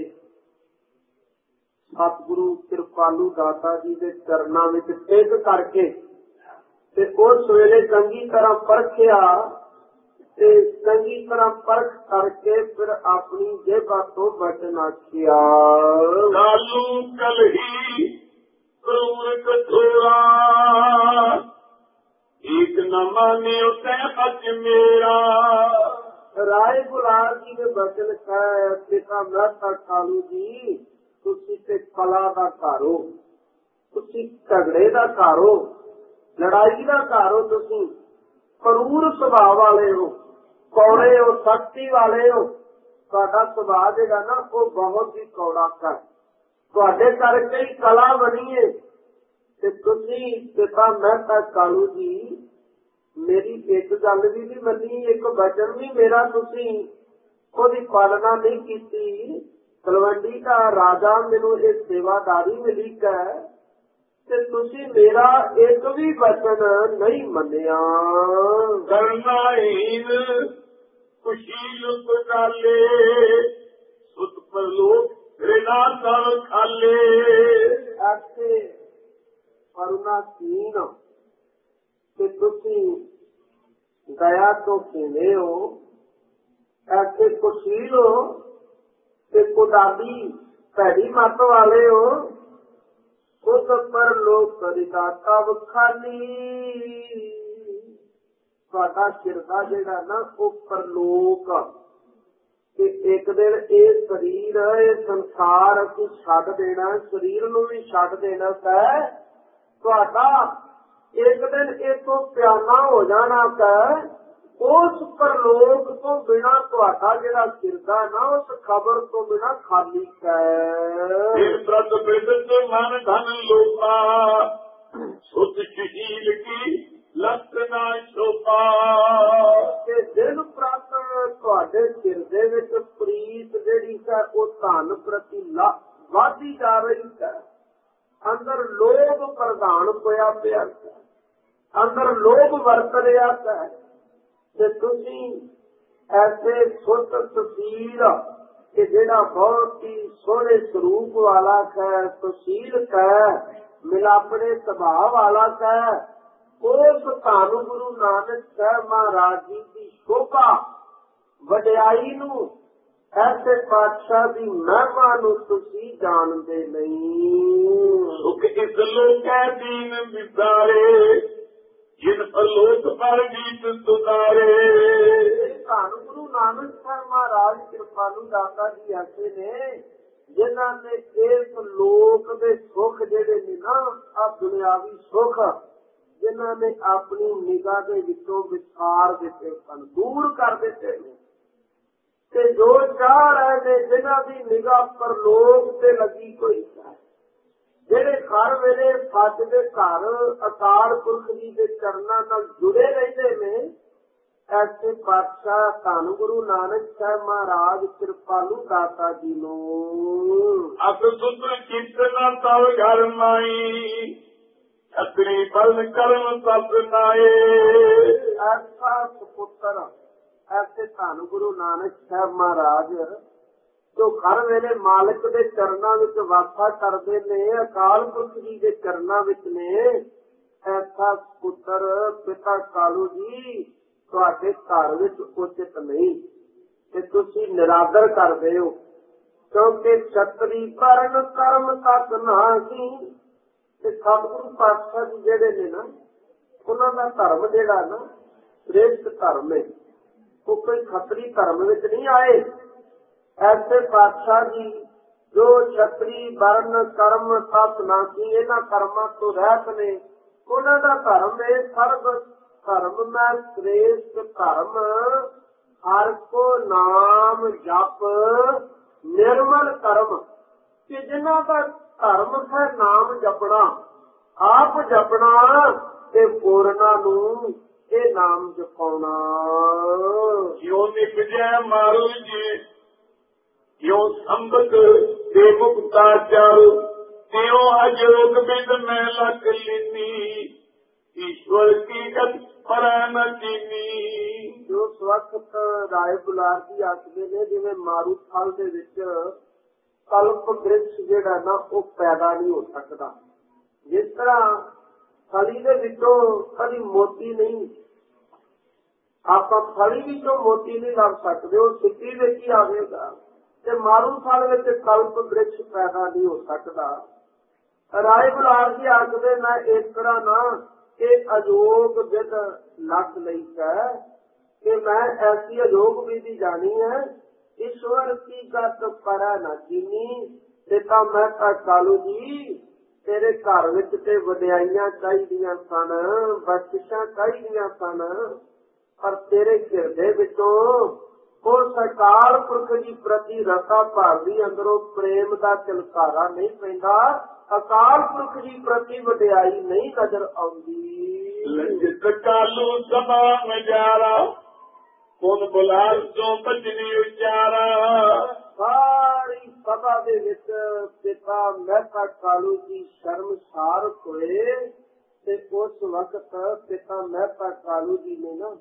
ਸਤਿਗੁਰੂ ਕਿਰਪਾਲੂ ਦਾਤਾ ਜੀ ਦੇ ਚਰਨਾਂ ਵਿੱਚ ਟਿਕ ਕਰਕੇ ਤੇ ਉਸ ਵੇਲੇ ਚੰਗੀ ਤਰ੍ਹਾਂ ਪਰਖਿਆ ਤੇ ਚੰਗੀ ਤਰ੍ਹਾਂ ਪਰਖ ਕਰਕੇ ਫਿਰ ਆਪਣੀ ਜੇਬਾਂ ਤੋਂ ਬਚਨ ਆਖਿਆ। ਕਾਲੂ ਕਲਹੀ ਕਰੂਰ ਕਠੋਰਾ ਇੱਕ ਨ ਮਾਨਿਓ ਤੈ ਬਚ ਮੇਰਾ। ਰਾਏ ਬੁਲਾਰ ਜੀ ਦੇ ਬਚਨ ਕਹਿ ਪਿਤਾ ਮਹਿਤਾ ਕਾਲੂ ਜੀ ਤੁਸੀਂ ਤੇ ਕਲਾ ਦਾ ਘਰ ਹੋ, ਤੁਸੀਂ ਝਗੜੇ ਦਾ ਘਰ ਹੋ, ਲੜਾਈ ਦਾ ਘਰ ਹੋ, ਤੁਸੀਂ ਕਰੂਰ ਸੁਭਾਅ ਵਾਲੇ ਹੋ, ਕੌੜੇ ਹੋ, ਸਖਤੀ ਵਾਲੇ ਹੋ। ਤੁਹਾਡਾ ਸੁਭਾਅ ਜਿਹੜਾ ਨਾ ਉਹ ਬਹੁਤ ਹੀ ਕੌੜਾ ਕਰ, ਤੁਹਾਡੇ ਕਰਕੇ ਹੀ ਕਲਾ ਬਣੀ ਹੈ। ਤੇ ਤੁਸੀਂ ਪਿਤਾ ਮਹਿਤਾ ਕਾਲੂ ਜੀ ਮੇਰੀ ਇੱਕ ਗੱਲ ਵੀ ਨਹੀਂ ਮੰਨੀ, ਇੱਕ ਵਚਨ ਵੀ ਮੇਰਾ ਤੁਸੀਂ ਉਹਦੀ ਪਾਲਣਾ ਨਹੀਂ ਕੀਤੀ। ਤਲਵੰਡੀ ਦਾ ਰਾਜਾ ਮੈਨੂੰ ਇਹ ਸੇਵਾਦਾਰੀ ਮਿਲੀ ਹੈ ਤੇ ਤੁਸੀਂ ਮੇਰਾ ਇੱਕ ਵੀ ਵਚਨ ਨਹੀਂ ਮੰਨਿਆ। ਕਰਨਾਹੀਨ ਕੁਸ਼ੀਲ ਕੁਟਾਲੇ ਸੁਤ ਪਰਲੋਕ ਰਿਣਾ ਤਲ ਖਾਲੇ। ਐਸੇ ਕਰੁਣਾਹੀਨ ਕਿ ਤੁਸੀਂ ਦਇਆ ਤੋਂ ਖਿੰਦੇ ਹੋ, ਐਸੇ ਕੁਸ਼ੀਲ ਹੋ ਤੇ ਕੁਦਾਦੀ ਭੈੜੀ ਮੱਤ ਵਾਲੇ ਹੋ। ਉਸ ਪਰ ਲੋਕ ਕਰਿਤਾ ਤਬ ਖਾਲੀ। ਤੁਹਾਡਾ ਸਿਰਦਾ ਜਿਹੜਾ ਨਾ ਉਹ ਪਰਲੋਕ ਕਿ ਇੱਕ ਦਿਨ ਇਹ ਸਰੀਰ ਇਹ ਸੰਸਾਰ ਅਸੀਂ ਛੱਡ ਦੇਣਾ, ਸਰੀਰ ਨੂੰ ਵੀ ਛੱਡ ਦੇਣਾ ਹੈ। ਤੁਹਾਡਾ ਇੱਕ ਦਿਨ ਇਥੋਂ ਪਿਆਨਾ ਹੋ ਜਾਣਾ ਹੈ। ਉਸ ਪਰਲੋਕ ਤੋਂ ਬਿਨਾ ਤੁਹਾਡਾ ਜਿਹੜਾ ਸਿਰਦਾ ਨਾ ਉਸ ਖਬਰ ਤੋਂ ਬਿਨਾ ਖਾਲੀ ਹੈ। ਪ੍ਰਤ ਬਿਰਦ ਮਨ ਧਨ ਲੋਪਾ ਸੁਧ ਸੁਸ਼ੀਲ ਕੀ ਲੱਤ ਨਾ ਸ਼ੋਭਾ। ਤੇ ਦਿਨ ਪ੍ਰਤ ਤੁਹਾਡੇ ਸਿਰਦੇ ਵਿੱਚ ਪ੍ਰੀਤ ਜਿਹੜੀ ਹੈ ਉਹ ਧਨ ਪ੍ਰਤੀ ਵਧਦੀ ਜਾ ਰਹੀ ਹੈ। ਅੰਦਰ ਲੋਭ ਪ੍ਰਧਾਨ ਹੋਇਆ ਪਿਆ, ਅੰਦਰ ਲੋਭ ਵਰਤ ਰਿਹਾ ਹੈ। ਤੇ ਤੁਸੀਂ ਐਸੇ ਸੁੱਤ ਸੁਸ਼ੀਲ ਕਿ ਜਿਹੜਾ ਬਹੁਤ ਹੀ ਸੋਹਣੇ ਸਰੂਪ ਵਾਲਾ ਹੈ, ਸੁਸ਼ੀਲ ਹੈ, ਮਿਲਾਪੜੇ ਸੁਭਾਅ ਵਾਲਾ ਹੈ, ਉਸ ਧੰਨ ਗੁਰੂ ਨਾਨਕ ਸਾਹਿਬ ਮਹਾਰਾਜ ਜੀ ਦੀ ਸ਼ੋਭਾ ਵਡਿਆਈ ਨੂੰ, ਐਸੇ ਪਾਤਸ਼ਾਹ ਦੀ ਮਹਿਮਾ ਨੂੰ ਤੁਸੀਂ ਜਾਣਦੇ ਨਹੀਂ। ਸੁਖ ਇਸ ਲੋਕੈ ਦੀਨ ਵਿਸਾਰੇ ਜਿਨ ਪਰਲੋਕ ਪਰ ਗੀਤ ਸੁਧਾਰੇ। ਧੰਨ ਗੁਰੂ ਨਾਨਕ ਸਾਹਿਬ ਮਹਾਰਾਜ ਕਿਰਪਾਲੂ ਦਾਤਾ ਜੀ ਐਸੇ ਨੇ ਜਿਨ੍ਹਾਂ ਨੇ ਇਸ ਲੋਕ ਦੇ ਸੁੱਖ ਜਿਹੜੇ ਨੇ ਨਾ ਆ ਦੁਨਿਆਵੀ ਸੁੱਖ ਜਿਨ੍ਹਾਂ ਨੇ ਆਪਣੀ ਨਿਗਾਹ ਦੇ ਵਿੱਚੋਂ ਵਿਸਾਰ ਦਿੱਤੇ ਸਨ, ਦੂਰ ਕਰ ਦਿੱਤੇ ਨੇ। ਤੇ ਜੋ ਚਾਹ ਰਹੇ ਨੇ ਜਿਨ੍ਹਾਂ ਦੀ ਨਿਗਾਹ ਪਰਲੋਕ ਤੇ ਲੱਗੀ ਹੋਈ ਹੈ, ਜਿਹੜੇ ਹਰ ਵੇਲੇ ਸੱਚ ਦੇ ਘਰ ਅਕਾਲ ਪੁਰਖ ਜੀ ਦੇ ਚਰਨਾਂ ਨਾਲ ਜੁੜੇ ਰਹਿੰਦੇ ਨੇ, ਐਸੇ ਪਾਤਸ਼ਾਹ ਧੰਨ ਗੁਰੂ ਨਾਨਕ ਸਾਹਿਬ ਮਹਾਰਾਜ ਕਿਰਪਾਲੂ ਦਾਤਾ ਜੀ ਨੂੰ। ਅਸ ਸੁਤ ਚਿੱਤ ਨਾ ਤਵ ਘਰ ਮਾਈ ਛਤਰੀ ਬਲ ਕਰਮ ਸਭ ਨਾਏ। ਐਸਾ ਸੁਪੁੱਤਰ ਐਸੇ ਧੰਨ ਗੁਰੂ ਨਾਨਕ ਸਾਹਿਬ ਮਹਾਰਾਜ ਜੋ ਹਰ ਵੇਲੇ ਮਾਲਕ ਦੇ ਚਰਨਾਂ ਵਿੱਚ ਵਾਸਾ ਕਰਦੇ ਨੇ, ਅਕਾਲ ਪੁਰਖ ਜੀ ਦੇ ਚਰਨਾਂ ਵਿੱਚ ਨੇ, ਐਸਾ ਪੁੱਤਰ ਪਿਤਾ ਕਾਲੂ ਜੀ ਤੁਹਾਡੇ ਘਰ ਵਿੱਚ ਉਚਿਤ ਨਹੀਂ ਤੇ ਤੁਸੀਂ ਨਿਰਾਦਰ ਕਰਦੇ ਹੋ। ਕਿਉਂਕਿ ਛਤਰੀ ਪਰਨ ਕਰਮ ਤਤ ਨਾਹੀ। ਤੇ ਸਤਿਗੁਰੂ ਪਾਤਸ਼ਾਹ ਜੀ ਜਿਹੜੇ ਨੇ ਨਾ ਉਹਨਾਂ ਦਾ ਧਰਮ ਜਿਹੜਾ ਨਾ ਸ੍ਰੇਸ਼ਟ ਧਰਮ ਹੈ, ਉਹ ਕੋਈ ਖੱਤਰੀ ਧਰਮ ਵਿੱਚ ਨਹੀਂ ਆਏ। ਐਸੇ ਪਾਤਸ਼ਾਹ ਜੀ ਜੋ ਛਤਰੀ ਵਰਨ ਕਰਮ ਤਤ ਨਾਹੀ, ਇਹਨਾਂ ਕਰਮਾਂ ਤੋਂ ਰਹਿਤ ਨੇ, ਉਹਨਾਂ ਦਾ ਧਰਮ ਹੈ ਸਰਬ ਧਰਮ ਮੈਂ ਸ੍ਰੇਸ਼ਟ ਧਰਮ ਹਰ ਕੋ ਨਾਮ ਜਪ ਨਿਰਮਲ ਕਰਮ। ਕਿ ਜਿਨ੍ਹਾਂ ਦਾ ਧਰਮ ਹੈ ਨਾਮ ਜਪਣਾ, ਆਪ ਜਪਣਾ ਤੇ ਪੂਰਨਾ ਨੂੰ ਇਹ ਨਾਮ ਜਪਾਉਣਾ। ਜਿਉ ਨਿਪਜੈ ਮਾਰੂ ਜੀ, ਜਿਉ ਸੰਬਤ ਦੇ ਮੁਕਤਾ ਚਾਰੂ, ਤਿਉ ਅਜੋਗ ਬਿਦ ਮੈਂ ਲਖ ਲੀਨੀ, ਈਸ਼ਵਰ ਕੀ ਗਤ ਪਰੈ ਨ ਚੀਨੀ। ਜੋ ਵਕਤ ਰਾਏ ਬੁਲਾਰ ਜੀ ਆਖਦੇ ਨੇ, ਜਿਵੇਂ ਮਾਰੂ ਥਲ ਦੇ ਵਿੱਚ ਕਲਪ ਬ੍ਰਿਕਸ਼ ਜਿਹੜਾ ਨਾ ਉਹ ਪੈਦਾ ਨਹੀਂ ਹੋ ਸਕਦਾ, ਜਿਸ ਤਰ੍ਹਾਂ ਥਲੀ ਦੇ ਵਿੱਚੋਂ ਕਦੀ ਮੋਤੀ ਨਹੀਂ, ਆਪਾਂ ਥਲੀ ਵਿੱਚੋਂ ਮੋਤੀ ਨਹੀਂ ਲੱਭ ਸਕਦੇ, ਉਹ ਸਿੱਟੀ ਵਿੱਚ ਹੀ ਆਵੇਗਾ। ਤੇ ਮਾਰੂ ਥਲ ਵਿੱਚ ਕਲਪ ਬ੍ਰਿਕਸ਼ ਪੈਦਾ ਨਹੀਂ ਹੋ ਸਕਦਾ। ਰਾਏ ਬੁਲਾਰ ਜੀ ਆਖਦੇ ਮੈਂ ਇਸ ਤਰ੍ਹਾਂ ਨਾ ਇਹ ਅਜੋਗ ਵਿਦ ਲੱਖ ਲਈ ਹੈ ਕਿ ਮੈਂ ਐਸੀ ਅਜੋਗ ਵਿਧੀ ਜਾਣੀ ਹੈ, ਈਸ਼ਵਰ ਕੀ ਗਤ ਪਰੈ ਨ ਚੀਨੀ। ਤੇ ਤਾਂ ਮੈਂ ਤਾਂ ਕਾਲੂ ਜੀ ਤੇਰੇ ਘਰ ਵਿੱਚ ਤੇ ਵਡਿਆਈਆਂ ਚਾਹੀਦੀਆਂ ਸਨ, ਬਖਸ਼ਿਸ਼ਾਂ ਚਾਹੀਦੀਆਂ ਸਨ, ਪਰ ਤੇਰੇ ਹਿਰਦੇ ਵਿੱਚੋਂ ਉਹ ਸਰਕਾਰ ਪੁਰਖ ਜੀ ਪ੍ਰਤੀ ਰਤਾ ਭਾਵੀ ਅੰਦਰੋਂ ਪ੍ਰੇਮ ਦਾ ਝਲਕਾਰਾ ਨਹੀਂ ਪੈਂਦਾ, ਅਕਾਲ ਪੁਰਖ ਜੀ ਪ੍ਰਤੀ ਵਡਿਆਈ ਨਹੀਂ ਨਜ਼ਰ ਆਉਂਦੀ। ਲੰਜਿਤ ਕਾਲੂ ਸਭਾ ਨਜ਼ਾਰਾ, ਕੋਨ ਬੁਲਾਰ ਤੋਂ ਬਚਨੀ ਉਚਾਰਾ। ਸਾਰੀ ਸਭਾ ਦੇ ਵਿੱਚ ਪਿਤਾ ਮਹਿਤਾ ਕਾਲੂ ਜੀ ਸ਼ਰਮਸਾਰ ਹੋਏ ਤੇ ਉਸ ਵਕਤ ਪਿਤਾ ਮਹਿਤਾ ਕਾਲੂ ਜੀ ਨੇ ਨਾ,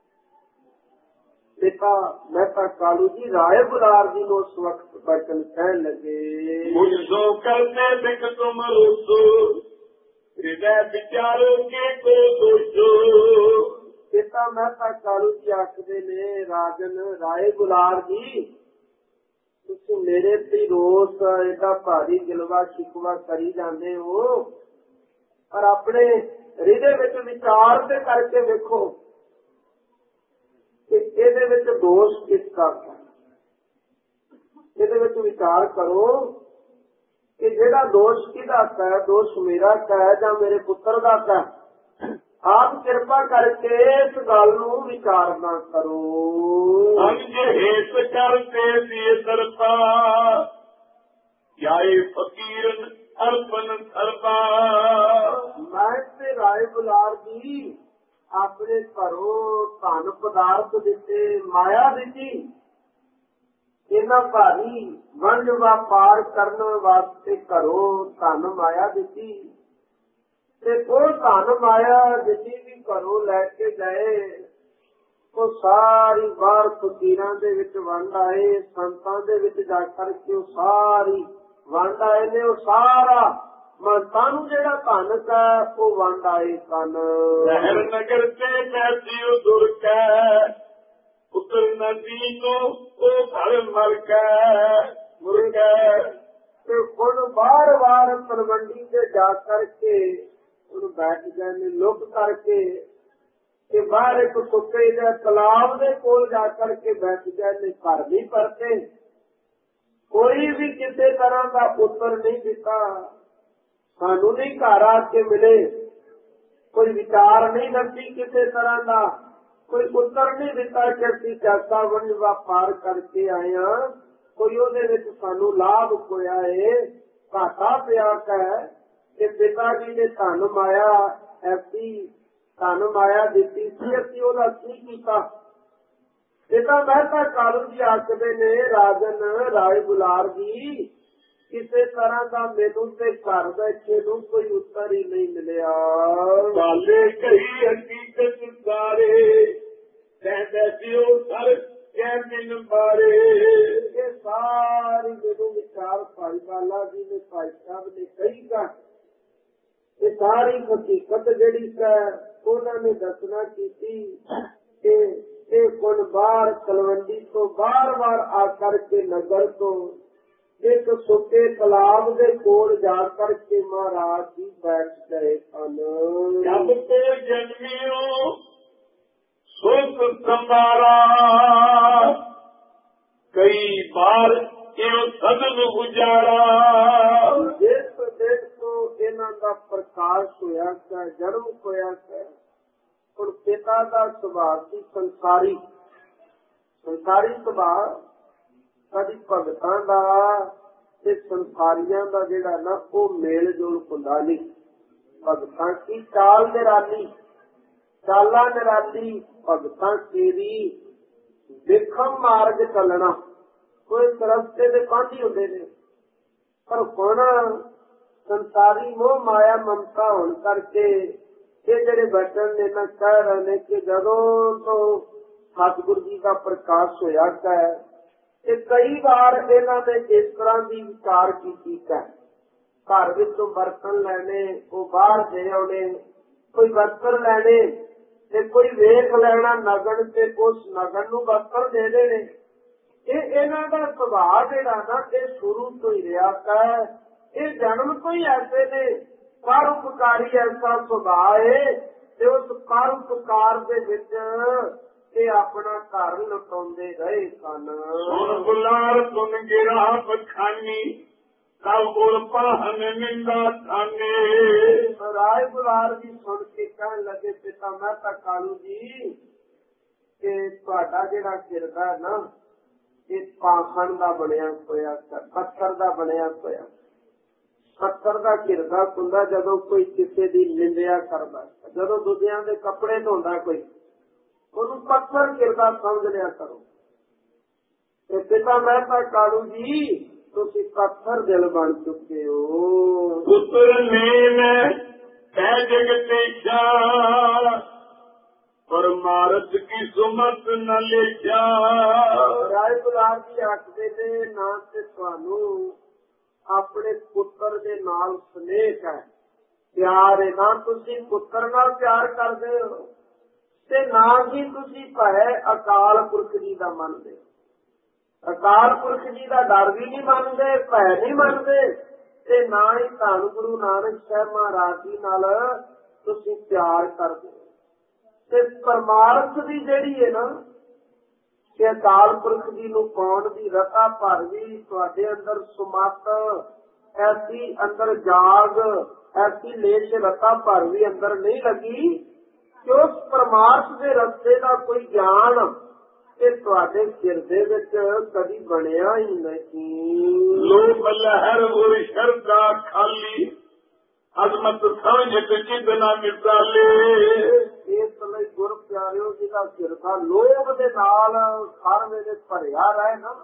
ਪਿਤਾ ਮਹਿਤਾ ਕਾਲੂ ਜੀ ਰਾਏ ਬੁਲਾਰ ਜੀ ਨੂੰ ਉਸ ਵਕਤ ਬਚਨ ਕਹਿਣ ਲੱਗੇ, ਮੁਝ ਸੋ ਕਰਤੇ ਬਿਕ ਤੁਮ ਰੁਸੋ, ਹਿਰਦੈ ਵਿਚਾਰੋ ਕੇ ਕੋ ਦੋਸ਼ੋ। ਪਿਤਾ ਮਹਿਤਾ ਕਾਲੂ ਜੀ ਆਖਦੇ ਨੇ, ਰਾਜਨ ਰਾਏ ਬੁਲਾਰ ਜੀ ਤੁਸੀਂ ਮੇਰੇ ਤੇ ਰੋਸ ਏਡਾ ਭਾਰੀ ਗਿਲਵਾ ਸ਼ਿਕਵਾ ਕਰੀ ਜਾਂਦੇ ਹੋ, ਪਰ ਆਪਣੇ ਹਿਰਦੇ ਵਿੱਚ ਵਿਚਾਰ ਤੇ ਕਰਕੇ ਵੇਖੋ ਕਿ ਇਹਦੇ ਵਿੱਚ ਦੋਸ਼ ਕਿਸ ਦਾ ਹੈ। ਇਹਦੇ ਵਿੱਚ ਵਿਚਾਰ ਕਰੋ ਕਿ ਜਿਹੜਾ ਦੋਸ਼ ਕਿਹਦਾ ਹੈ, ਦੋਸ਼ ਮੇਰਾ ਹੈ ਜਾਂ ਮੇਰੇ ਪੁੱਤਰ ਦਾ ਹੈ। ਆਪ ਕਿਰਪਾ ਕਰਕੇ ਇਸ ਗੱਲ ਨੂੰ ਵਿਚਾਰਨਾ ਕਰੋ। ਅੰਜ ਹੇਤ ਕਰਤੇ ਦੀਏ ਦਰਪਾ, ਜਾਏ ਫਕੀਰਨ ਅਰਪਨ ਸਰਬਾ। ਮੈਂ ਤੇ ਰਾਏ ਬੁਲਾਰ ਜੀ ਆਪਣੇ ਘਰੋਂ ਧਨ ਪਦਾਰਥ ਦਿੱਤੇ, ਮਾਇਆ ਦਿੱਤੀ, ਇਹਨਾਂ ਭਾਰੀ ਵੰਡ ਵਪਾਰ ਕਰਨ ਵਾਸਤੇ ਘਰੋਂ ਧਨ ਮਾਇਆ ਦਿੱਤੀ, ਤੇ ਉਹ ਧਨ ਮਾਇਆ ਜਿੰਨੀ ਵੀ ਘਰੋਂ ਲੈ ਕੇ ਗਏ ਉਹ ਸਾਰੀ ਬਾਹਰ ਫਕੀਰਾਂ ਦੇ ਵਿੱਚ ਵੰਡ ਆਏ, ਸੰਤਾਂ ਦੇ ਵਿੱਚ ਜਾ ਕਰਕੇ ਉਹ ਸਾਰੀ ਵੰਡ ਆਏ ਨੇ। ਉਹ ਸਾਰਾ ਮਹੰਤਾਂ ਨੂੰ ਜਿਹੜਾ ਧਨ ਕਾ ਉਹ ਵੰਡ ਆਏ ਸਨ। ਸ਼ਹਿਰ ਨਗਰ ਤੇ ਪੈਸੀ ਦੁਰ ਕੈ, ਪੁੱਤਰ ਨਦੀ ਨੂੰ ਉਹ ਘਰ ਮਰ ਕੈ। ਤੇ ਹੁਣ ਬਾਰ-ਬਾਰ ਤਲਵੰਡੀ ਤੇ ਜਾ ਕਰਕੇ ਉਹਨੂੰ ਬੈਠ ਗਏ ਨੇ, ਲੁਕ ਕਰਕੇ ਤੇ ਬਾਹਰ ਇੱਕ ਸੁੱਕੇ ਜਿਹੇ ਤਲਾਬ ਦੇ ਕੋਲ ਜਾ ਕਰਕੇ ਬੈਠ ਗਏ ਨੇ। ਘਰ ਨਹੀਂ ਪਰਤੇ, ਕੋਈ ਵੀ ਕਿਸੇ ਤਰ੍ਹਾਂ ਦਾ ਉੱਤਰ ਨਹੀਂ ਦਿੱਤਾ, ਸਾਨੂੰ ਨਹੀਂ ਘਰ ਆ ਕੇ ਮਿਲੇ, ਕੋਈ ਵਿਚਾਰ ਨਹੀਂ ਦੱਸੀ ਕਿਸੇ ਤਰ੍ਹਾਂ ਦਾ, ਕੋਈ ਉੱਤਰ ਨਹੀਂ ਦਿੱਤਾ ਕਿ ਅਸੀਂ ਜੈਸਾ ਵੰਡ ਵਪਾਰ ਕਰਕੇ ਆਏ ਹਾਂ, ਕੋਈ ਉਹਦੇ ਵਿੱਚ ਸਾਨੂੰ ਲਾਭ ਹੋਇਆ ਹੈ, ਘਾਟਾ ਪਿਆ ਹੈ ਕਿ ਪਿਤਾ ਜੀ ਨੇ ਧਨ ਮਾਇਆ ਐਸੀ ਧਨ ਮਾਇਆ ਦਿੱਤੀ ਸੀ, ਅਸੀਂ ਉਹਦਾ ਕੀ ਕੀਤਾ। ਪਿਤਾ ਮਹਿਤਾ ਕਾਲੂ ਜੀ ਆਖਦੇ ਨੇ, ਰਾਜਨ ਰਾਏ ਬੁਲਾਰ ਜੀ ਕਿਸੇ ਤਰ੍ਹਾਂ ਦਾ ਮੈਨੂੰ ਤੇ ਘਰ ਬੈਠੇ ਨੂੰ ਕੋਈ ਉੱਤਰ ਹੀ ਨਹੀਂ ਮਿਲਿਆ। ਬਾਲੇ ਕਹੀ ਹਕੀਕਤ ਸਾਰੇ, ਕਹਿੰਦੇ ਸੀ ਉਹ ਸਰ ਕਹਿ ਦਿਨ ਬਾਰੇ। ਇਹ ਸਾਰੀ ਮੈਨੂੰ ਵਿਚਾਰ ਭਾਈ ਬਾਲਾ ਜੀ ਨੇ, ਭਾਈ ਸਾਹਿਬ ਨੇ ਕਹੀ ਗਾ, ਇਹ ਸਾਰੀ ਹਕੀਕਤ ਜਿਹੜੀ ਹੈ ਉਹਨਾਂ ਨੇ ਦੱਸਣਾ ਕੀਤੀ ਕਿ ਇਹ ਕੋਣ ਬਾਹਰ ਤਲਵੰਡੀ ਤੋਂ ਬਾਰ-ਬਾਰ ਆ ਕਰਕੇ ਨਗਰ ਤੋਂ ਇੱਕ ਸੁੱਕੇ ਤਲਾਬ ਦੇ ਕੋਲ ਜਾ ਕਰਕੇ ਮਹਾਰਾਜ ਜੀ ਬੈਠ ਗਏ ਸਨ। ਜਬ ਤੋਂ ਜਨਮਿਓ ਸੁਖ ਸੰਭਾਰਾ, ਕਈ ਬਾਰ ਇਹ ਸਦਨ ਉਜਾਰਾ। ਜਿਸ ਦੇਸ਼ ਤੋਂ ਇਹਨਾਂ ਦਾ ਪ੍ਰਕਾਸ਼ ਹੋਇਆ ਹੈ, ਜਨਮ ਹੋਇਆ ਹੈ, ਹੁਣ ਪਿਤਾ ਦਾ ਸੁਭਾਅ ਸੀ ਸੰਸਾਰੀ ਸੁਭਾਅ। ਕਦੀ ਭਗਤਾਂ ਦਾ ਤੇ ਸੰਸਾਰੀਆਂ ਦਾ ਜਿਹੜਾ ਨਾ ਉਹ ਮੇਲ ਜੋਲ ਹੁੰਦਾ ਨਹੀਂ। ਭਗਤਾਂ ਕੀ ਚਾਲ ਨਿਰਾਲੀ, ਚਾਲਾਂ ਨਿਰਾਲੀ ਭਗਤਾਂ ਤੇਰੀ, ਦੇਖਮ ਮਾਰਗ ਚੱਲਣਾ। ਕੋਈ ਰਸਤੇ ਦੇ ਕਾਂਢੀ ਹੁੰਦੇ ਨੇ, ਪਰ ਹੁਣ ਸੰਸਾਰੀ ਮੋਹ ਮਾਇਆ ਮਮਤਾ ਹੋਣ ਕਰਕੇ ਇਹ ਜਿਹੜੇ ਬਚਨ ਨੇ ਨਾ ਕਹਿ ਰਹੇ ਨੇ ਕਿ ਜਦੋਂ ਤੋਂ ਸਤਿਗੁਰੂ ਜੀ ਦਾ ਪ੍ਰਕਾਸ਼ ਹੋਇਆ ਹੈ ਤੇ ਕਈ ਵਾਰ ਇਹਨਾਂ ਨੇ ਇਸ ਤਰ੍ਹਾਂ ਦੀ ਵਿਚਾਰ ਕੀਤੀ ਹੈ, ਘਰ ਵਿੱਚੋਂ ਬਰਤਨ ਲੈਣੇ ਉਹ ਬਾਹਰ ਦੇ ਆਉਣੇ, ਕੋਈ ਬਰਤਨ ਲੈਣੇ ਤੇ ਕੋਈ ਵੇਖ ਲੈਣਾ ਨਗਨ ਤੇ ਉਸ ਨਗਨ ਨੂੰ ਬਰਤਨ ਦੇ ਦੇਣੇ। ਇਹ ਇਹਨਾਂ ਦਾ ਸੁਭਾਅ ਜਿਹੜਾ ਨਾ ਇਹ ਸ਼ੁਰੂ ਤੋਂ ਹੀ ਰਿਹਾ ਹੈ, ਇਹ ਜਨਮ ਤੋਂ ਹੀ ਐਸੇ ਨੇ। ਪਰਉਪਕਾਰੀ ਐਸਾ ਸੁਭਾਅ ਹੈ ਤੇ ਉਸ ਪਰਉਪਕਾਰ ਦੇ ਵਿੱਚ ਇਹ ਆਪਣਾ ਘਰ ਲੁਟਾਉਂਦੇ ਰਹੇ ਸਨ। ਹੁਣ ਬੁਲਾਰ ਤੁਨ ਗਿਰਾ ਬਖਾਨੀ ਤਬ ਉਲਪਾਹਨ ਨਿੰਦਾ ਖਾਨੇ। ਰਾਏ ਬੁਲਾਰ ਜੀ ਸੁਣ ਕੇ ਕਹਿਣ ਲੱਗੇ ਪਿਤਾ ਮਹਿਤਾ ਕਾਲੂ ਜੀ ਕਿ ਤੁਹਾਡਾ ਜਿਹੜਾ ਕਿਰਦਾ ਨਾ ਇਹ ਪਾਖਣ ਦਾ ਬਣਿਆ ਹੋਇਆ, ਪੱਥਰ ਦਾ ਬਣਿਆ ਹੋਇਆ। ਪੱਥਰ ਦਾ ਕਿਰਦਾ ਹੁੰਦਾ ਜਦੋਂ ਕੋਈ ਕਿਸੇ ਦੀ ਨਿੰਦਿਆ ਕਰਦਾ, ਜਦੋਂ ਦੂਜਿਆਂ ਦੇ ਕੱਪੜੇ ਧੋਂਦਾ ਕੋਈ, ਉਹਨੂੰ ਪੱਥਰ ਕਿਰਦਾ ਸਮਝ ਲਿਆ ਕਰੋ। ਤੇ ਪਿਤਾ ਮਹਿਤਾ ਕਾਲੂ ਜੀ ਤੁਸੀਂ ਪੱਥਰ ਦਿਲ ਬਣ ਚੁੱਕੇ ਹੋ। ਪੁੱਤਰ ਨੇਮ ਕਹਿ ਜਗਤੇਸ਼ਾ ਪਰਮਾਰਥ ਕੀ ਸੁਮਤ ਨ ਲੇਖਿਆ। ਰਾਏ ਬੁਲਾਰ ਜੀ ਆਖਦੇ ਨੇ ਨਾ ਤੇ ਤੁਹਾਨੂੰ ਆਪਣੇ ਪੁੱਤਰ ਦੇ ਨਾਲ ਸਨੇਹ ਹੈ, ਪਿਆਰ ਹੈ, ਨਾ ਤੁਸੀਂ ਪੁੱਤਰ ਨਾਲ ਪਿਆਰ ਕਰਦੇ ਹੋ ਤੇ ਨਾ ਹੀ ਤੁਸੀਂ ਭੈ ਅਕਾਲ ਪੁਰਖ ਜੀ ਦਾ ਮੰਨਦੇ। ਅਕਾਲ ਪੁਰਖ ਜੀ ਦਾ ਡਰ ਵੀ ਨਹੀਂ ਮੰਨਦੇ, ਭੈ ਨਹੀਂ ਮੰਨਦੇ ਤੇ ਨਾ ਹੀ ਧੰਨ ਗੁਰੂ ਨਾਨਕ ਸਾਹਿਬ ਮਹਾਰਾਜ ਜੀ ਨਾਲ ਤੁਸੀਂ ਪਿਆਰ ਕਰਦੇ। ਤੇ ਪਰਮਾਰਥ ਦੀ ਜਿਹੜੀ ਹੈ ਨਾ ਕਿ ਅਕਾਲ ਪੁਰਖ ਜੀ ਨੂੰ ਪਾਉਣ ਦੀ ਰਤਾ ਭਰ ਵੀ ਤੁਹਾਡੇ ਅੰਦਰ ਸੁਮਤ ਐਸੀ ਅੰਦਰ ਜਾਗ ਐਸੀ ਲੇਸ਼ ਰਤਾ ਭਰ ਵੀ ਅੰਦਰ ਨਹੀਂ ਲੱਗੀ ਕਿ ਉਸ ਪਰਮਾਰਥ ਦੇ ਰਸਤੇ ਦਾ ਕੋਈ ਗਿਆਨ ਇਹ ਤੁਹਾਡੇ ਹਿਰਦੇ ਵਿੱਚ ਕਦੀ ਬਣਿਆ ਹੀ ਨਹੀਂ। ਲੋਭ ਲਹਿਰ ਉਰ ਸ਼ਰਦਾ ਖਾਲੀ ਅਜ਼ਮਤ ਸਮਝ ਚਿਤ ਨਾ ਮਿਸਾਲੇ। ਇਸ ਲਈ ਗੁਰ ਪਿਆਰਿਓ ਜੀ ਦਾ ਹਿਰਦਾ ਲੋਭ ਦੇ ਨਾਲ ਹਰ ਵੇਲੇ ਭਰਿਆ ਰਹੇ ਨਾ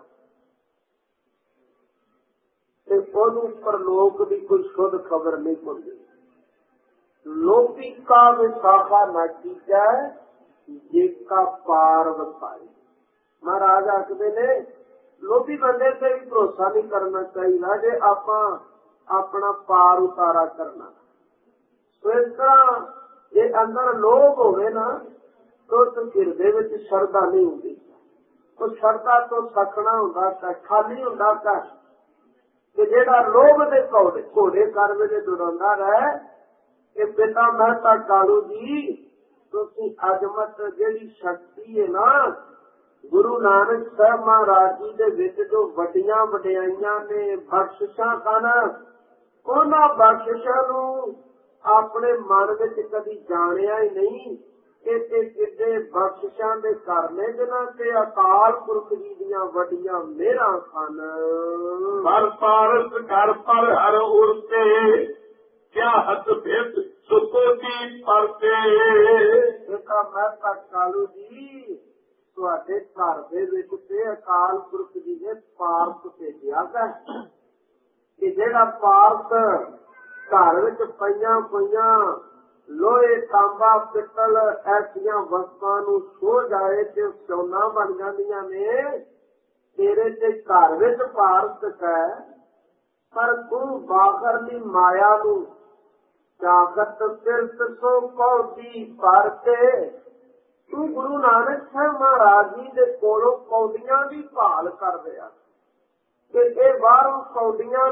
ਤੇ ਉਹਨੂੰ ਪਰਲੋਕ ਦੀ ਕੋਈ ਸ਼ੁੱਧ ਖਬਰ ਨਹੀਂ ਹੁੰਦੀ। ਲੋਭੀ ਕਾ ਵਿਸਾਖਾ ਨਾ ਕੀਜੈ ਜੇਕਾ ਪਾਰ ਵਸਾਏ। ਮਹਾਰਾਜ ਆਖਦੇ ਨੇ ਲੋਭੀ ਬੰਦੇ ਤੇ ਵੀ ਭਰੋਸਾ ਨਹੀਂ ਕਰਨਾ ਚਾਹੀਦਾ ਜੇ ਆਪਾਂ ਆਪਣਾ ਪਾਰ ਉਤਾਰਾ ਕਰਨਾ। ਸੋ ਇਸ ਤਰ੍ਹਾਂ ਜੇ ਅੰਦਰ ਲੋਭ ਹੋਵੇ ਨਾ ਤਾਂ ਹਿਰਦੇ ਵਿੱਚ ਸ਼ਰਧਾ ਨਹੀਂ ਹੁੰਦੀ। ਉਹ ਸ਼ਰਧਾ ਤੋਂ ਸਖਣਾ ਹੁੰਦਾ ਹੈ, ਖਾਲੀ ਹੁੰਦਾ ਹੈ ਕਿ ਜਿਹੜਾ ਲੋਭ ਦੇ ਘੋੜੇ ਕਰ ਵੇਲੇ ਦੌੜਾਉਂਦਾ ਰਹੇ ਕਿ ਪਿਤਾ ਮਹਿਤਾ ਕਾਲੂ ਜੀ ਤੁਸੀਂ ਅਜਮਤ ਜਿਹੜੀ ਸ਼ਕਤੀ ਹੈ ਨਾ ਗੁਰੂ ਨਾਨਕ ਸਾਹਿਬ ਮਹਾਰਾਜ ਜੀ ਦੇ ਵਿੱਚ ਜੋ ਵੱਡੀਆਂ ਵਡਿਆਈਆਂ ਨੇ ਬਖਸ਼ਿਸ਼ਾਂ ਹਨ ਉਹਨਾਂ ਬਖਸ਼ਿਸ਼ਾਂ ਨੂੰ ਆਪਣੇ ਮਨ ਵਿੱਚ ਕਦੀ ਜਾਣਿਆ ਹੀ ਨਹੀਂ ਕਿ ਕਿੱਡੇ ਬਖਸ਼ਿਸ਼ਾਂ ਦੇ ਘਰ ਨੇ ਜਿਨ੍ਹਾਂ ਤੇ ਅਕਾਲ ਪੁਰਖ ਜੀ ਦੀਆਂ ਵੱਡੀਆਂ ਮਿਹਰਾਂ ਹਨ। ਪਰ ਪਾਰਸ ਘਰ ਪਰ ਹਰ ਉਰਤੇ ਕਿਆ ਹੱਥ ਭੇਦ ਸੁਕੋਤੀ ਪਰਤੇ। ਪਿਤਾ ਮਹਿਤਾ ਕਾਲੂ ਜੀ ਤੁਹਾਡੇ ਘਰ ਦੇ ਵਿੱਚ ਤੇ ਅਕਾਲ ਪੁਰਖ ਜੀ ਨੇ ਪਾਰਸ ਭੇਜਿਆ ਹੈ ਕਿ ਜਿਹੜਾ ਪਾਰਸ ਘਰ ਵਿੱਚ ਪਈਆਂ ਲੋਹੇ ਤਾਂਬਾ ਪਿੱਤਲ ਐਸੀਆਂ ਵਸਤਾਂ ਨੂੰ ਛੋਹ ਜਾਏ ਤੇ ਸੋਨਾ ਬਣ ਜਾਂਦੀਆਂ ਨੇ। ਤੇਰੇ ਤੇ ਘਰ ਵਿੱਚ ਪਾਰਸ ਹੈ ਪਰ ਤੂੰ ਬਾਹਰਲੀ ਮਾਇਆ ਨੂੰ ਚਾਹਤ ਸਿਰਤ ਸੋ ਕੌਡੀ ਭਰ ਕੇ ਤੂੰ ਗੁਰੂ ਨਾਨਕ ਸਾਹਿਬ ਮਹਾਰਾਜ ਜੀ ਦੇ ਕੋਲੋਂ ਕੌਡੀਆਂ ਦੀ ਭਾਲ ਕਰ ਰਿਹਾ ਕਿ ਇਹ ਬਾਹਰੋਂ ਕੌਡੀਆਂ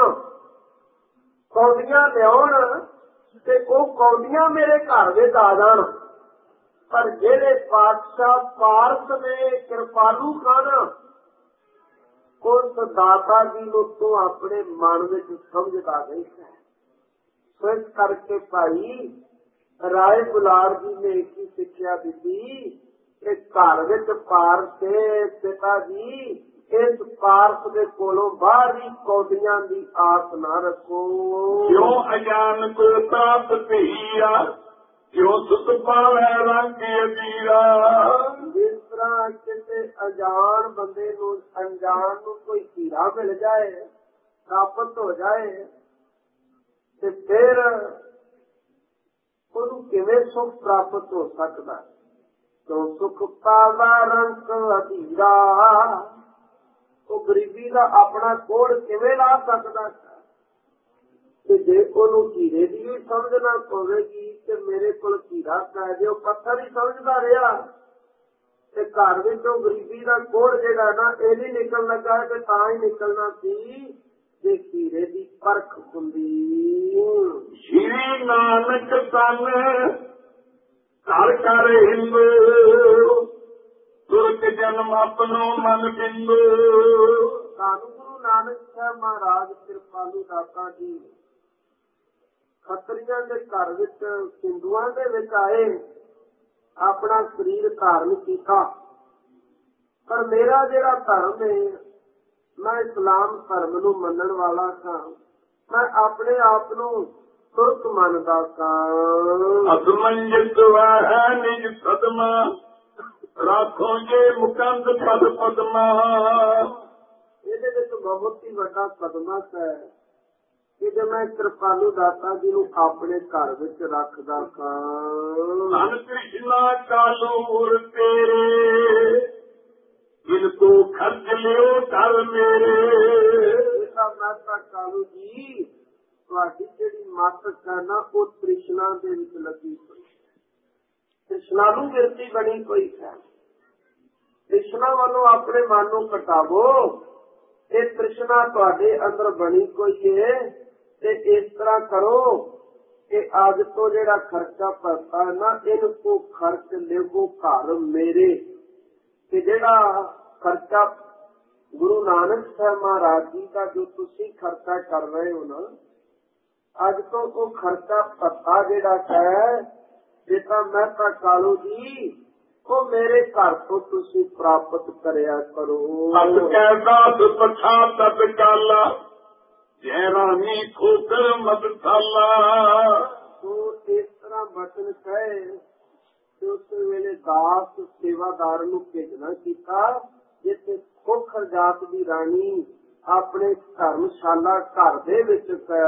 ਲਿਆਉਣ ਤੇ ਉਹ ਕੌਡੀਆਂ ਮੇਰੇ ਘਰ ਵਿੱਚ ਆ ਜਾਣ। ਪਰ ਜਿਹੜੇ ਪਾਤਸ਼ਾਹ ਪਾਰਸ ਨੇ ਕਿਰਪਾਲੂ ਖਾਨ ਉਸ ਦਾਤਾ ਜੀ ਨੂੰ ਤੂੰ ਆਪਣੇ ਮਨ ਵਿੱਚ ਸਮਝਦਾ ਨਹੀਂ ਹੈ। ਸੋ ਇਸ ਕਰਕੇ ਭਾਈ ਰਾਏ ਬੁਲਾਰ ਜੀ ਨੇ ਕੀ ਸਿੱਖਿਆ ਦਿੱਤੀ ਕਿ ਘਰ ਵਿੱਚ ਪਾਰਸ ਪਿਤਾ ਜੀ ਇਸ ਪਾਰਸ ਦੇ ਕੋਲੋਂ ਬਾਹਰੀ ਕੌਡੀਆਂ ਦੀ ਆਸ ਨਾ ਰੱਖੋ। ਕਿਉਂ ਅਜਾਨ ਕੋ ਪ੍ਰਾਪਤ ਹੀਰਾ, ਕਿਉਂ ਸੁਤ ਪਾਵੈ ਰੰਗ ਅਬੀਰਾ। ਜਿਸ ਤਰ੍ਹਾਂ ਕਿਸੇ ਅਣਜਾਣ ਬੰਦੇ ਨੂੰ, ਅਣਜਾਣ ਨੂੰ ਕੋਈ ਹੀਰਾ ਮਿਲ ਜਾਏ, ਪ੍ਰਾਪਤ ਹੋ ਜਾਏ, ਤੇ ਫਿਰ ਉਹਨੂੰ ਕਿਵੇਂ ਸੁਖ ਪ੍ਰਾਪਤ ਹੋ ਸਕਦਾ? ਕਿਉਂ ਸੁਖ ਪਾਵਾ ਰੰਗ ਅਬੀਰਾ। ਉਹ ਗਰੀਬੀ ਦਾ ਆਪਣਾ ਕੋੜ ਕਿਵੇਂ ਲਾ ਸਕਦਾ? ਤੇ ਜੇ ਉਹਨੂੰ ਹੀਰੇ ਦੀ ਵੀ ਸਮਝ ਨਾ ਪਵੇਗੀ ਕਿ ਮੇਰੇ ਕੋਲ ਹੀਰਾ ਪੈ ਜੇ, ਉਹ ਪੱਥਰ ਹੀ ਸਮਝਦਾ ਰਿਹਾ, ਤੇ ਘਰ ਵਿੱਚੋਂ ਗਰੀਬੀ ਦਾ ਕੋੜ ਜਿਹੜਾ ਨਾ ਇਹ ਨਹੀਂ ਨਿਕਲ ਲੱਗਾ, ਤੇ ਤਾਂ ਹੀ ਨਿਕਲਣਾ ਸੀ ਜੇ ਹੀਰੇ ਦੀ ਪਰਖ ਹੁੰਦੀ। ਸ਼੍ਰੀ ਨਾਨਕ ਤਨ ਘਰ ਘਰ ਹਿੰਦੂ, ਤੁਰਕ ਜਨਮ ਆਪਣੋ ਮਨ ਬਿੰਦੂ। ਸਾਨੂੰ ਗੁਰੂ ਨਾਨਕ ਸਾਹਿਬ ਮਹਾਰਾਜ ਕਿਰਪਾਲੂ ਦਾਤਾ ਜੀ ਖੱਤਰੀਆਂ ਦੇ ਘਰ ਵਿੱਚ, ਹਿੰਦੂਆਂ ਦੇ ਵਿੱਚ ਆਏ, ਆਪਣਾ ਸਰੀਰ ਧਾਰਨ ਕੀਤਾ। ਪਰ ਮੇਰਾ ਜਿਹੜਾ ਧਰਮ ਹੈ, ਮੈਂ ਇਸਲਾਮ ਧਰਮ ਨੂੰ ਮੰਨਣ ਵਾਲਾ ਸਾਂ। ਮੈਂ ਆਪਣੇ ਆਪ ਨੂੰ ਤੁਰਕ ਮੰਨਦਾ ਸਾਂ। ਅਸਮੰਜਸ ਹੈ ਨਿਜ ਸਦਮਾ, ਰਾਖੋ ਜੇ ਮੁਕੰਦ ਪਦ ਪਦਮਾ। ਇਹਦੇ ਵਿੱਚ ਬਹੁਤ ਹੀ ਵੱਡਾ ਸਦਮਾ ਹੈ ਕਿ ਜੇ ਮੈਂ ਕਿਰਪਾਲੂ ਦਾਤਾ ਜੀ ਨੂੰ ਆਪਣੇ ਘਰ ਵਿੱਚ ਰੱਖਦਾ ਸਾਂ। ਧਨ ਕ੍ਰਿਸ਼ਨਾ ਕਾਲੂਰ ਤੇਰੇ, ਦਿਲ ਤੋਂ ਖਰਚ ਲਿਓ ਕਰ ਮੇਰੇ। ਇਹਦਾ ਮਹਿਤਾ ਕਾਲੂ ਜੀ, ਤੁਹਾਡੀ ਜਿਹੜੀ ਮਾਤਕ ਹੈ ਨਾ, ਉਹ ਤ੍ਰਿਸ਼ਨਾ ਦੇ ਵਿੱਚ ਲੱਗੀ ਹੋਈ, ਤ੍ਰਿਸ਼ਨਾਲੂ ਵਿਰਤੀ ਬਣੀ ਹੋਈ ਹੈ। ਤ੍ਰਿਸ਼ਨਾ ਵੱਲੋਂ ਆਪਣੇ ਮਨ ਨੂੰ ਘਟਾਵੋ। ਇਹ ਤ੍ਰਿਸ਼ਨਾ ਤੁਹਾਡੇ ਅੰਦਰ ਬਣੀ ਕੋਈ ਹੈ, ਤੇ ਇਸ ਤਰ੍ਹਾਂ ਕਰੋ ਕਿ ਅੱਜ ਤੋਂ ਜਿਹੜਾ ਖਰਚਾ ਪਰਤਾ ਨਾ, ਇਹਨੂੰ ਖਰਚ ਲਿਓ ਘਰ ਮੇਰੇ। ਕਿ ਜਿਹੜਾ ਖਰਚਾ ਗੁਰੂ ਨਾਨਕ ਸਾਹਿਬ ਮਹਾਰਾਜ ਜੀ ਦਾ ਜੋ ਤੁਸੀਂ ਖਰਚਾ ਕਰ ਰਹੇ ਹੋ ਨਾ, ਅੱਜ ਤੋਂ ਉਹ ਖਰਚਾ ਪੱਤਾ ਜਿਹੜਾ ਹੈ, ਜੇ ਤਾਂ ਮਹਿਤਾ ਕਾਲੂ ਜੀ, ਉਹ ਮੇਰੇ ਘਰ ਤੋਂ ਤੁਸੀਂ ਪ੍ਰਾਪਤ ਕਰਿਆ ਕਰੋ। ਅਸ ਕਹਿਦਾ ਦੁਪਠਾ ਤਦ ਕਾਲਾ, ਜੈ ਰਾਣੀ ਖੋਕਰ ਮਦਸਾਲਾ। ਤੋ ਇਸ ਤਰ੍ਹਾਂ ਬਚਨ ਕਹੇ ਤੇ ਉਸ ਵੇਲੇ ਦਾਸ ਸੇਵਾਦਾਰ ਨੂੰ ਭੇਜਣਾ ਕੀਤਾ, ਜਿੱਥੇ ਖੋਖਰ ਜਾਤ ਦੀ ਰਾਣੀ ਆਪਣੇ ਧਰਮਸ਼ਾਲਾ ਘਰ ਦੇ ਵਿੱਚ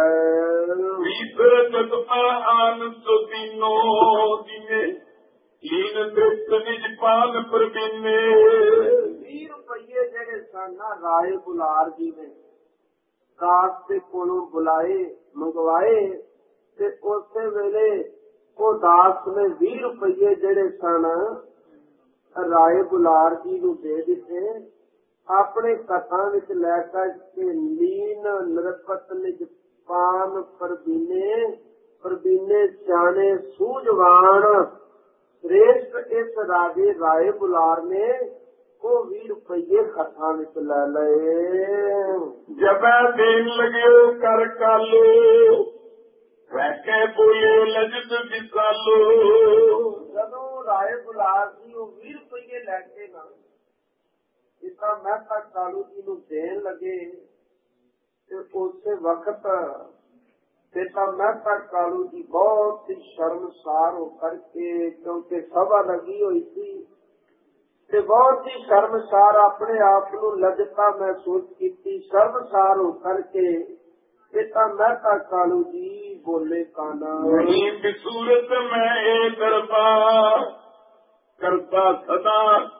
ਵੀਰ ਜਗਪਾ ਆਨੰਦ ਦੀਨੋ ਦੀਨੇ, ਲੀਨ ਦ੍ਰਿਸ਼ਟ ਨਿਜ ਪਾਨ ਪ੍ਰਬੀਨੇ। 20 ਰੁਪਏ ਜਿਹੜੇ ਸਨ ਰਾਏ ਬੁਲਾਰ ਜੀ ਨੇ ਦਾਸ ਦੇ ਕੋਲੋਂ ਬੁਲਾਏ, ਮੰਗਵਾਏ, ਤੇ ਉਸੇ ਵੇਲੇ ਉਹ ਦਾਸ ਨੇ 20 ਰੁਪਏ ਜਿਹੜੇ ਸਨ ਰਾਏ ਬੁਲਾਰ ਜੀ ਨੂੰ ਦੇ ਦਿੱਤੇ। ਆਪਣੇ ਘਰਾਂ ਵਿੱਚ ਲੈ ਕੇ ਲੀਨ ਨਿਰਪਤ ਨਿਜ ਪਾਨ ਪ੍ਰਬੀਨੇ, ਪ੍ਰਬੀਨੇ ਸਿਆਣੇ ਸੂਝਵਾਨ ਸ੍ਰੇਸ਼ਟ ਇਸ ਰਾਜੇ ਰਾਏ ਬੁਲਾਰ ਨੇ ਉਹ 20 ਰੁਪਏ ਹੱਥਾਂ ਵਿੱਚ ਲੈ ਲਏ। ਜਬੈ ਦੇਣ ਲਗਿਓ ਕਰ ਕਾਲੋ, ਰਹਿ ਕੇ ਬੋਲੇ ਲਜਤ ਵਿਸਾਲੋ। ਜਦੋਂ ਰਾਏ ਬੁਲਾਰ ਜੀ ਉਹ 20 ਰੁਪਏ ਲੈ ਕੇ ਨਾ ਜਿੱਦਾਂ ਮਹਿਤਾ ਕਾਲੂ ਜੀ ਨੂੰ ਦੇਣ ਲੱਗੇ, ਤੇ ਉਸੇ ਵਕਤ ਤਾਂ ਮਹਿਤਾ ਕਾਲੂ ਜੀ ਬਹੁਤ ਹੀ ਸ਼ਰਮਸਾਰ ਹੋ ਕਰਕੇ, ਕਿਉਂਕਿ ਸਭਾ ਲੱਗੀ ਹੋਈ ਸੀ, ਤੇ ਬਹੁਤ ਹੀ ਸ਼ਰਮਸਾਰ ਆਪਣੇ ਆਪ ਨੂੰ ਲਜਤਾ ਮਹਿਸੂਸ ਕੀਤੀ। ਸ਼ਰਮਸਾਰ ਹੋ ਕਰਕੇ ਤਾਂ ਮਹਿਤਾ ਕਾਲੂ ਜੀ ਬੋਲੇ ਕਾਨਾ, ਨਹੀਂ ਬਿਸੂਰਤ ਮੈਂ ਇਹ ਦਰਬਾਰ ਕਰਤਾ ਸਦਾ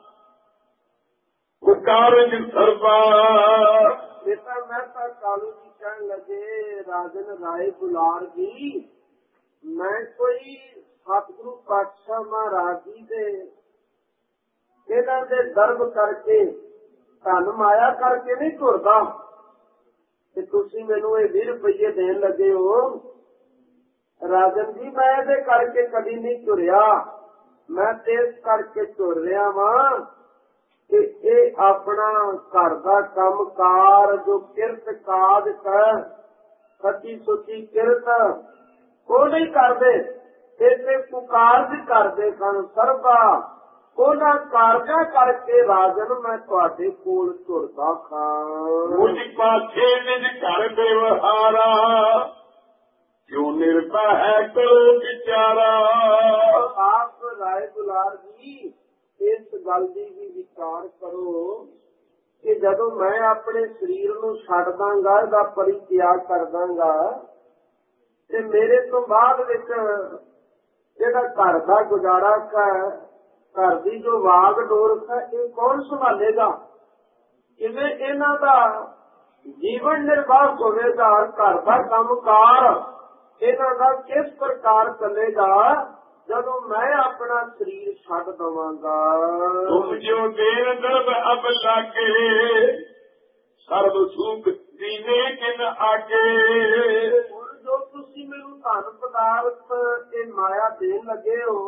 ਕਾਰਜ ਸਰਬਾਰ। ਬੇਟਾ ਮਹਿਤਾ ਕਾਲੂ ਜੀ ਕਹਿਣ ਲੱਗੇ, ਰਾਜਨ ਰਾਏ ਬੁਲਾਰ ਜੀ, ਮੈਂ ਕੋਈ ਸਤਿਗੁਰੂ ਪਾਤਸ਼ਾਹ ਮਹਾਰਾਜ ਜੀ ਦੇ ਇਹਨਾਂ ਦੇ ਦਰਬ ਕਰਕੇ, ਧਨ ਮਾਇਆ ਕਰਕੇ ਨਹੀਂ ਤੁਰਦਾ, ਤੇ ਤੁਸੀਂ ਮੈਨੂੰ ਇਹ 20 ਰੁਪਏ ਦੇਣ ਲੱਗੇ ਹੋ। ਰਾਜਨ ਜੀ, ਮੈਂ ਇਹਦੇ ਕਰਕੇ ਕਦੀ ਨਹੀਂ ਤੁਰਿਆ, ਮੈਂ ਤੇ ਇਸ ਕਰਕੇ ਤੁਰ ਰਿਹਾ ਵਾਂ ਕਿ ਇਹ ਆਪਣਾ ਘਰ ਦਾ ਕੰਮ ਕਾਰ ਜੋ ਕਿਰਤ ਕਾਜ ਸੱਚੀ ਸੁੱਚੀ ਕਿਰਤ ਉਹ ਨਹੀਂ ਕਰਦੇ, ਇਸੇ ਪੁਕਾਰ ਵੀ ਕਰਦੇ ਸਨ। ਸਰਬਾ ਉਹਦਾ ਕਾਰਜਾਂ ਕਰਕੇ ਰਾਜਨ ਮੈਂ ਤੁਹਾਡੇ ਕੋਲ ਤੁਰਦਾ ਖਾਂ। ਮੁਝ ਪਾਛੇ ਨਿਜ ਘਰ ਵਿਵਹਾਰਾ ਕਿਉਂ ਨਿਰਭੈ ਹੈ ਕਰੋ ਵਿਚਾਰਾ। ਆਪ ਰਾਏ ਦੁਲਾਰ ਜੀ ਇਸ ਗੱਲ ਦੀ ਵੀ ਵਿਚਾਰ ਕਰੋ ਕਿ ਜਦੋਂ ਮੈਂ ਆਪਣੇ ਸਰੀਰ ਨੂੰ ਛੱਡ ਦਾਂਗਾ, ਇਹਦਾ ਪਰਿਤਿਆਗ ਕਰ ਦਾਂਗਾ, ਤੇ ਮੇਰੇ ਤੋਂ ਬਾਅਦ ਵਿੱਚ ਜਿਹੜਾ ਘਰ ਦਾ ਗੁਜ਼ਾਰਾ ਹੈ, ਘਰ ਦੀ ਜੋ ਵਾਗ ਡੋਰ ਹੈ, ਇਹ ਕੌਣ ਸੰਭਾਲੇਗਾ? ਕਿਵੇਂ ਇਹਨਾਂ ਦਾ ਜੀਵਨ ਨਿਰਵਾਹ ਹੋਵੇਗਾ? ਘਰ ਦਾ ਕੰਮਕਾਰ ਇਹਨਾਂ ਦਾ ਕਿਸ ਪ੍ਰਕਾਰ ਚੱਲੇਗਾ ਜਦੋਂ ਮੈਂ ਆਪਣਾ ਸਰੀਰ ਛੱਡ ਦਵਾਂਗਾ? ਤੁਮ ਜੋ ਦੇਨ ਦਰਬ ਅਬ ਲਾਗੇ ਸਰਬ ਸੁਖ ਦੀਨੇ ਕਿਨ ਆਗੇ। ਹੁਣ ਜੋ ਤੁਸੀਂ ਮੈਨੂੰ ਧਨ ਪਦਾਰਥ ਇਹ ਮਾਇਆ ਦੇਣ ਲੱਗੇ ਹੋ,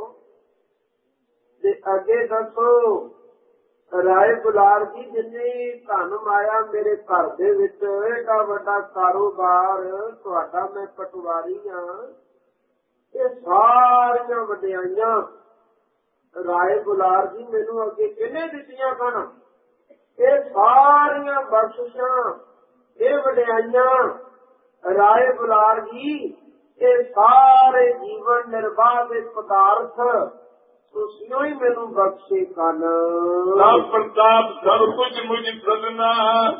ਤੇ ਅੱਗੇ ਦੱਸੋ ਰਾਏ ਦੁਲਾਰ ਜੀ, ਜਿੰਨੀ ਧਨ ਮਾਇਆ ਮੇਰੇ ਘਰ ਦੇ ਵਿੱਚ, ਏਡਾ ਵੱਡਾ ਕਾਰੋਬਾਰ ਤੁਹਾਡਾ, ਮੈਂ ਪਟਵਾਰੀ ਹਾਂ, ਇਹ ਸਾਰੀਆਂ ਵਡਿਆਈਆਂ ਰਾਏ ਦੁਲਾਰ ਜੀ ਮੈਨੂੰ ਅੱਗੇ ਕਿਹਨੇ ਦਿੱਤੀਆਂ ਹਨ? ਇਹ ਸਾਰੀਆਂ ਬਖਸ਼ਿਸ਼ਾਂ, ਇਹ ਵਡਿਆਈਆਂ ਰਾਏ ਦੁਲਾਰ ਜੀ, ਇਹ ਸਾਰੇ ਜੀਵਨ ਨਿਰਵਾਹ ਦੇ ਪਦਾਰਥ ਤੁਸੀਂ ਹੀ ਮੈਨੂੰ ਬਖਸ਼ੇ ਹਨ। ਸਭ ਪ੍ਰਤਾਪ ਸਭ ਕੁਝ ਮੁਝ ਸਦਨਾ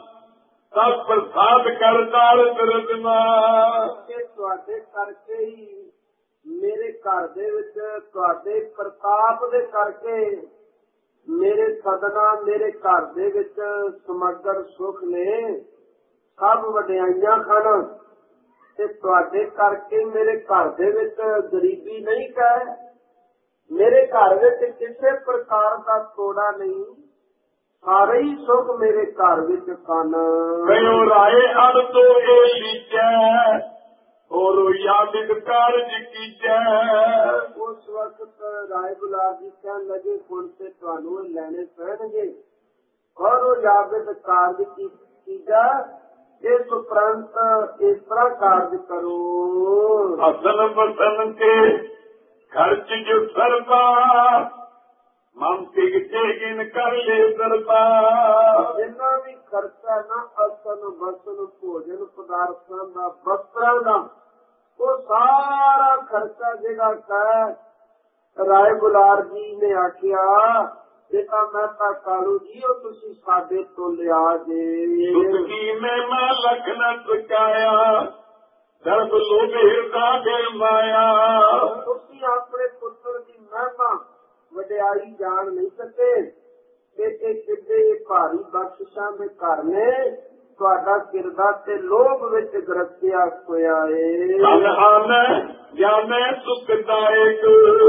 ਸਭ ਪ੍ਰਸਾਦ ਕਰਤਾਰ ਦਰਦਨਾ। ਇਹ ਤੁਹਾਡੇ ਕਰਕੇ ਹੀ ਮੇਰੇ ਘਰ ਦੇ ਵਿੱਚ, ਤੁਹਾਡੇ ਪ੍ਰਤਾਪ ਦੇ ਕਰਕੇ ਮੇਰੇ ਸਦਨਾ, ਮੇਰੇ ਘਰ ਦੇ ਵਿੱਚ ਸਮਗਰ ਸੁਖ ਨੇ, ਸਭ ਵਡਿਆਈਆਂ ਹਨ, ਤੇ ਤੁਹਾਡੇ ਕਰਕੇ ਮੇਰੇ ਘਰ ਦੇ ਵਿੱਚ ਗਰੀਬੀ ਨਹੀਂ ਹੈ, ਮੇਰੇ ਘਰ ਵਿੱਚ ਕਿਸੇ ਪ੍ਰਕਾਰ ਦਾ ਤੋੜਾ ਨਹੀਂ, ਸਾਰੇ ਹੀ ਸੁਖ ਮੇਰੇ ਘਰ ਵਿੱਚ ਹਨ। ਕਯੋ ਰਾਏ ਅੜ ਤੋਂ ਇਹ ਲੀਜੈ ਹੋਰ ਯਾਦਿਕ ਕਾਰਜ ਕੀਜੈ। ਉਸ ਵਕਤ ਰਾਏ ਦੁਲਾਰ ਜੀ ਕਹਿਣ ਲੱਗੇ, ਹੁਣ ਤੇ ਤੁਹਾਨੂੰ ਇਹ ਲੈਣੇ ਪੈਣਗੇ, ਔਰ ਉਹ ਯਾਦਿਕ ਕਾਰਜ ਕੀਜਾ, ਇਸ ਉਪਰੰਤ ਇਸ ਤਰ੍ਹਾਂ ਕਾਰਜ ਕਰੋ। ਅਸਲ ਬਸਨ ਕੇ ਖਰਚ ਜੋ ਸਰਦਾ ਮਨ ਤਿਗਤੇ ਗਿਨ ਕਰ ਲੈ ਸਰਦਾ। ਜਿੰਨਾ ਵੀ ਖਰਚਾ ਨਾ ਅਸਨ ਬਸਨ ਭੋਜਨ ਪਦਾਰਥਾਂ ਦਾ, ਵਸਤਰਾਂ ਦਾ, ਉਹ ਸਾਰਾ ਖਰਚਾ ਜਿਹੜਾ ਹੈ ਰਾਏ ਦੁਲਾਰ ਜੀ ਨੇ ਆਖਿਆ, ਇਹ ਤਾਂ ਮੈਂ ਤਾਂ ਕਾਲੂ ਜੀ, ਉਹ ਤੁਸੀਂ ਸਾਡੇ ਤੋਂ ਲਿਆ ਜੇ। ਸੁਖੀ ਮੈਂ ਲਖ ਨ ਚੁਕਾਇਆ ਦਰਦ ਲੋਭ ਹਿਰਦਾ ਫਿਰ ਮਾਇਆ। ਤੁਸੀਂ ਆਪਣੇ ਪੁੱਤਰ ਦੀ ਮਹਿਮਾ ਵਡਿਆਈ ਜਾਣ ਨਹੀਂ ਸਕੇ ਕਿ ਇਹ ਕਿੱਡੇ ਭਾਰੀ ਬਖਸ਼ਿਸ਼ਾਂ ਦੇ ਘਰ ਨੇ, ਤੁਹਾਡਾ ਕਿਰਦਾ ਤੇ ਲੋਭ ਵਿੱਚ ਗ੍ਰਸਿਆ ਹੋਇਆ ਏ। ਧਨ ਆਨੈ ਜਾਣੈ ਸੁਖਦਾਇਕ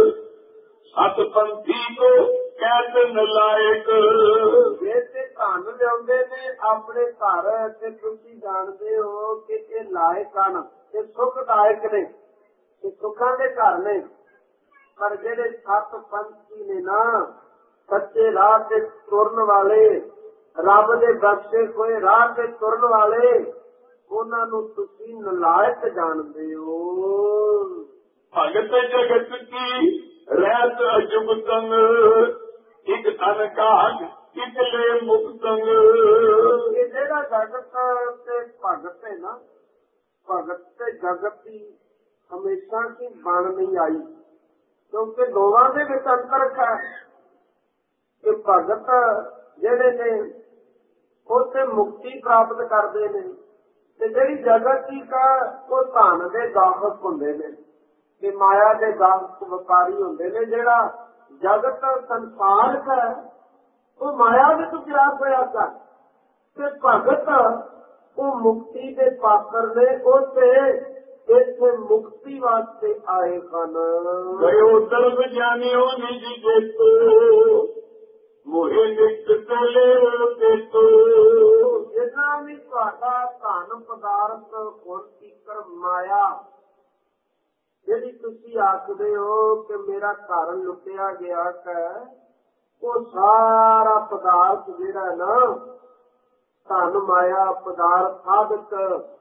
ਸਤਪੰਥੀ ਕੋ ਕਹਿਤ ਨਲਾਇਕ। ਜੇ ਤੇ ਧਨ ਲਿਆਉਂਦੇ ਨੇ ਆਪਣੇ ਘਰ, ਤੇ ਤੁਸੀਂ ਜਾਣਦੇ ਹੋ ਕਿ ਇਹ ਲਾਇਕ ਹਨ, ਇਹ ਸੁਖਦਾਇਕ ਨੇ, ਇਹ ਸੁੱਖਾਂ ਦੇ ਘਰ ਨੇ। ਪਰ ਜਿਹੜੇ ਸਤਪੰਥੀ ਨੇ ਨਾ, ਸੱਚੇ ਰਾਹ ਤੇ ਤੁਰਨ ਵਾਲੇ, ਰੱਬ ਦੇ ਬਖਸ਼ੇ ਹੋਏ ਰਾਹ ਤੇ ਤੁਰਨ ਵਾਲੇ, ਉਹਨਾਂ ਨੂੰ ਤੁਸੀਂ ਨਲਾਇਕ ਜਾਣਦੇ ਹੋ। ਭਗਤ ਜਗਤ ਕੀ ਰਹਿਤ ਅਜੁਗ ਸੰਗ ਇਕ ਧਨ ਕਾਜ ਇਕ ਲੈ ਮੁਕਤ ਸੰਗ। ਇਹ ਜਿਹੜਾ ਜਗਤ ਤੇ ਭਗਤ ਹੈ ਨਾ, ਭਗਤ ਤੇ ਜਗਤ ਦੀ ਹਮੇਸ਼ਾ ਕੀ ਬਣ ਨਹੀਂ ਆਈ, ਕਿਉਂਕਿ ਦੋਵਾਂ ਦੇ ਵਿੱਚ ਅੰਤਰ ਹੈ ਕਿ ਭਗਤ ਜਿਹੜੇ ਨੇ ਉਹ ਤੇ ਮੁਕਤੀ ਪ੍ਰਾਪਤ ਕਰਦੇ ਨੇ, ਤੇ ਜਿਹੜੀ ਜਗਤ ਦੀ ਉਹ ਧਨ ਦੇ ਗਾਹਕ ਹੁੰਦੇ ਨੇ, ਕਿ ਮਾਇਆ ਦੇ ਗਾਹਕ ਵਪਾਰੀ ਹੁੰਦੇ ਨੇ। ਜਿਹੜਾ ਜਗਤ ਸੰਸਾਰ ਹੈ ਉਹ ਮਾਇਆ ਵਿੱਚ ਪਿਆ ਹੋਇਆ ਹੈ, ਤੇ ਭਗਤ ਉਹ ਮੁਕਤੀ ਦੇ ਪਾਤਰ ਨੇ, ਉਹ ਤੇ ਇੱਥੇ ਮੁਕਤੀ ਵਾਸਤੇ ਆਏ ਹਨ। ਗਇਓ ਦਰਬ ਜਾਣਿਓ ਨਿਜ ਜੇਤੋ ਮੋਹਿ ਨਿਕਟ ਤੋਲੇ ਤੇਤੋ। ਜਿੰਨਾ ਵੀ ਤੁਹਾਡਾ ਧਨ ਪਦਾਰਥ ਹੁਣ ਤੀਕਰ ਮਾਇਆ, ਜਿਹੜੀ ਤੁਸੀਂ ਆਖਦੇ ਹੋ ਕਿ ਮੇਰਾ ਘਰ ਲੁੱਟਿਆ ਗਿਆ ਹੈ, ਉਹ ਸਾਰਾ ਪਦਾਰਥ ਜਿਹੜਾ ਨਾ, ਧਨ ਮਾਇਆ ਪਦਾਰਥ ਸਾਧਕ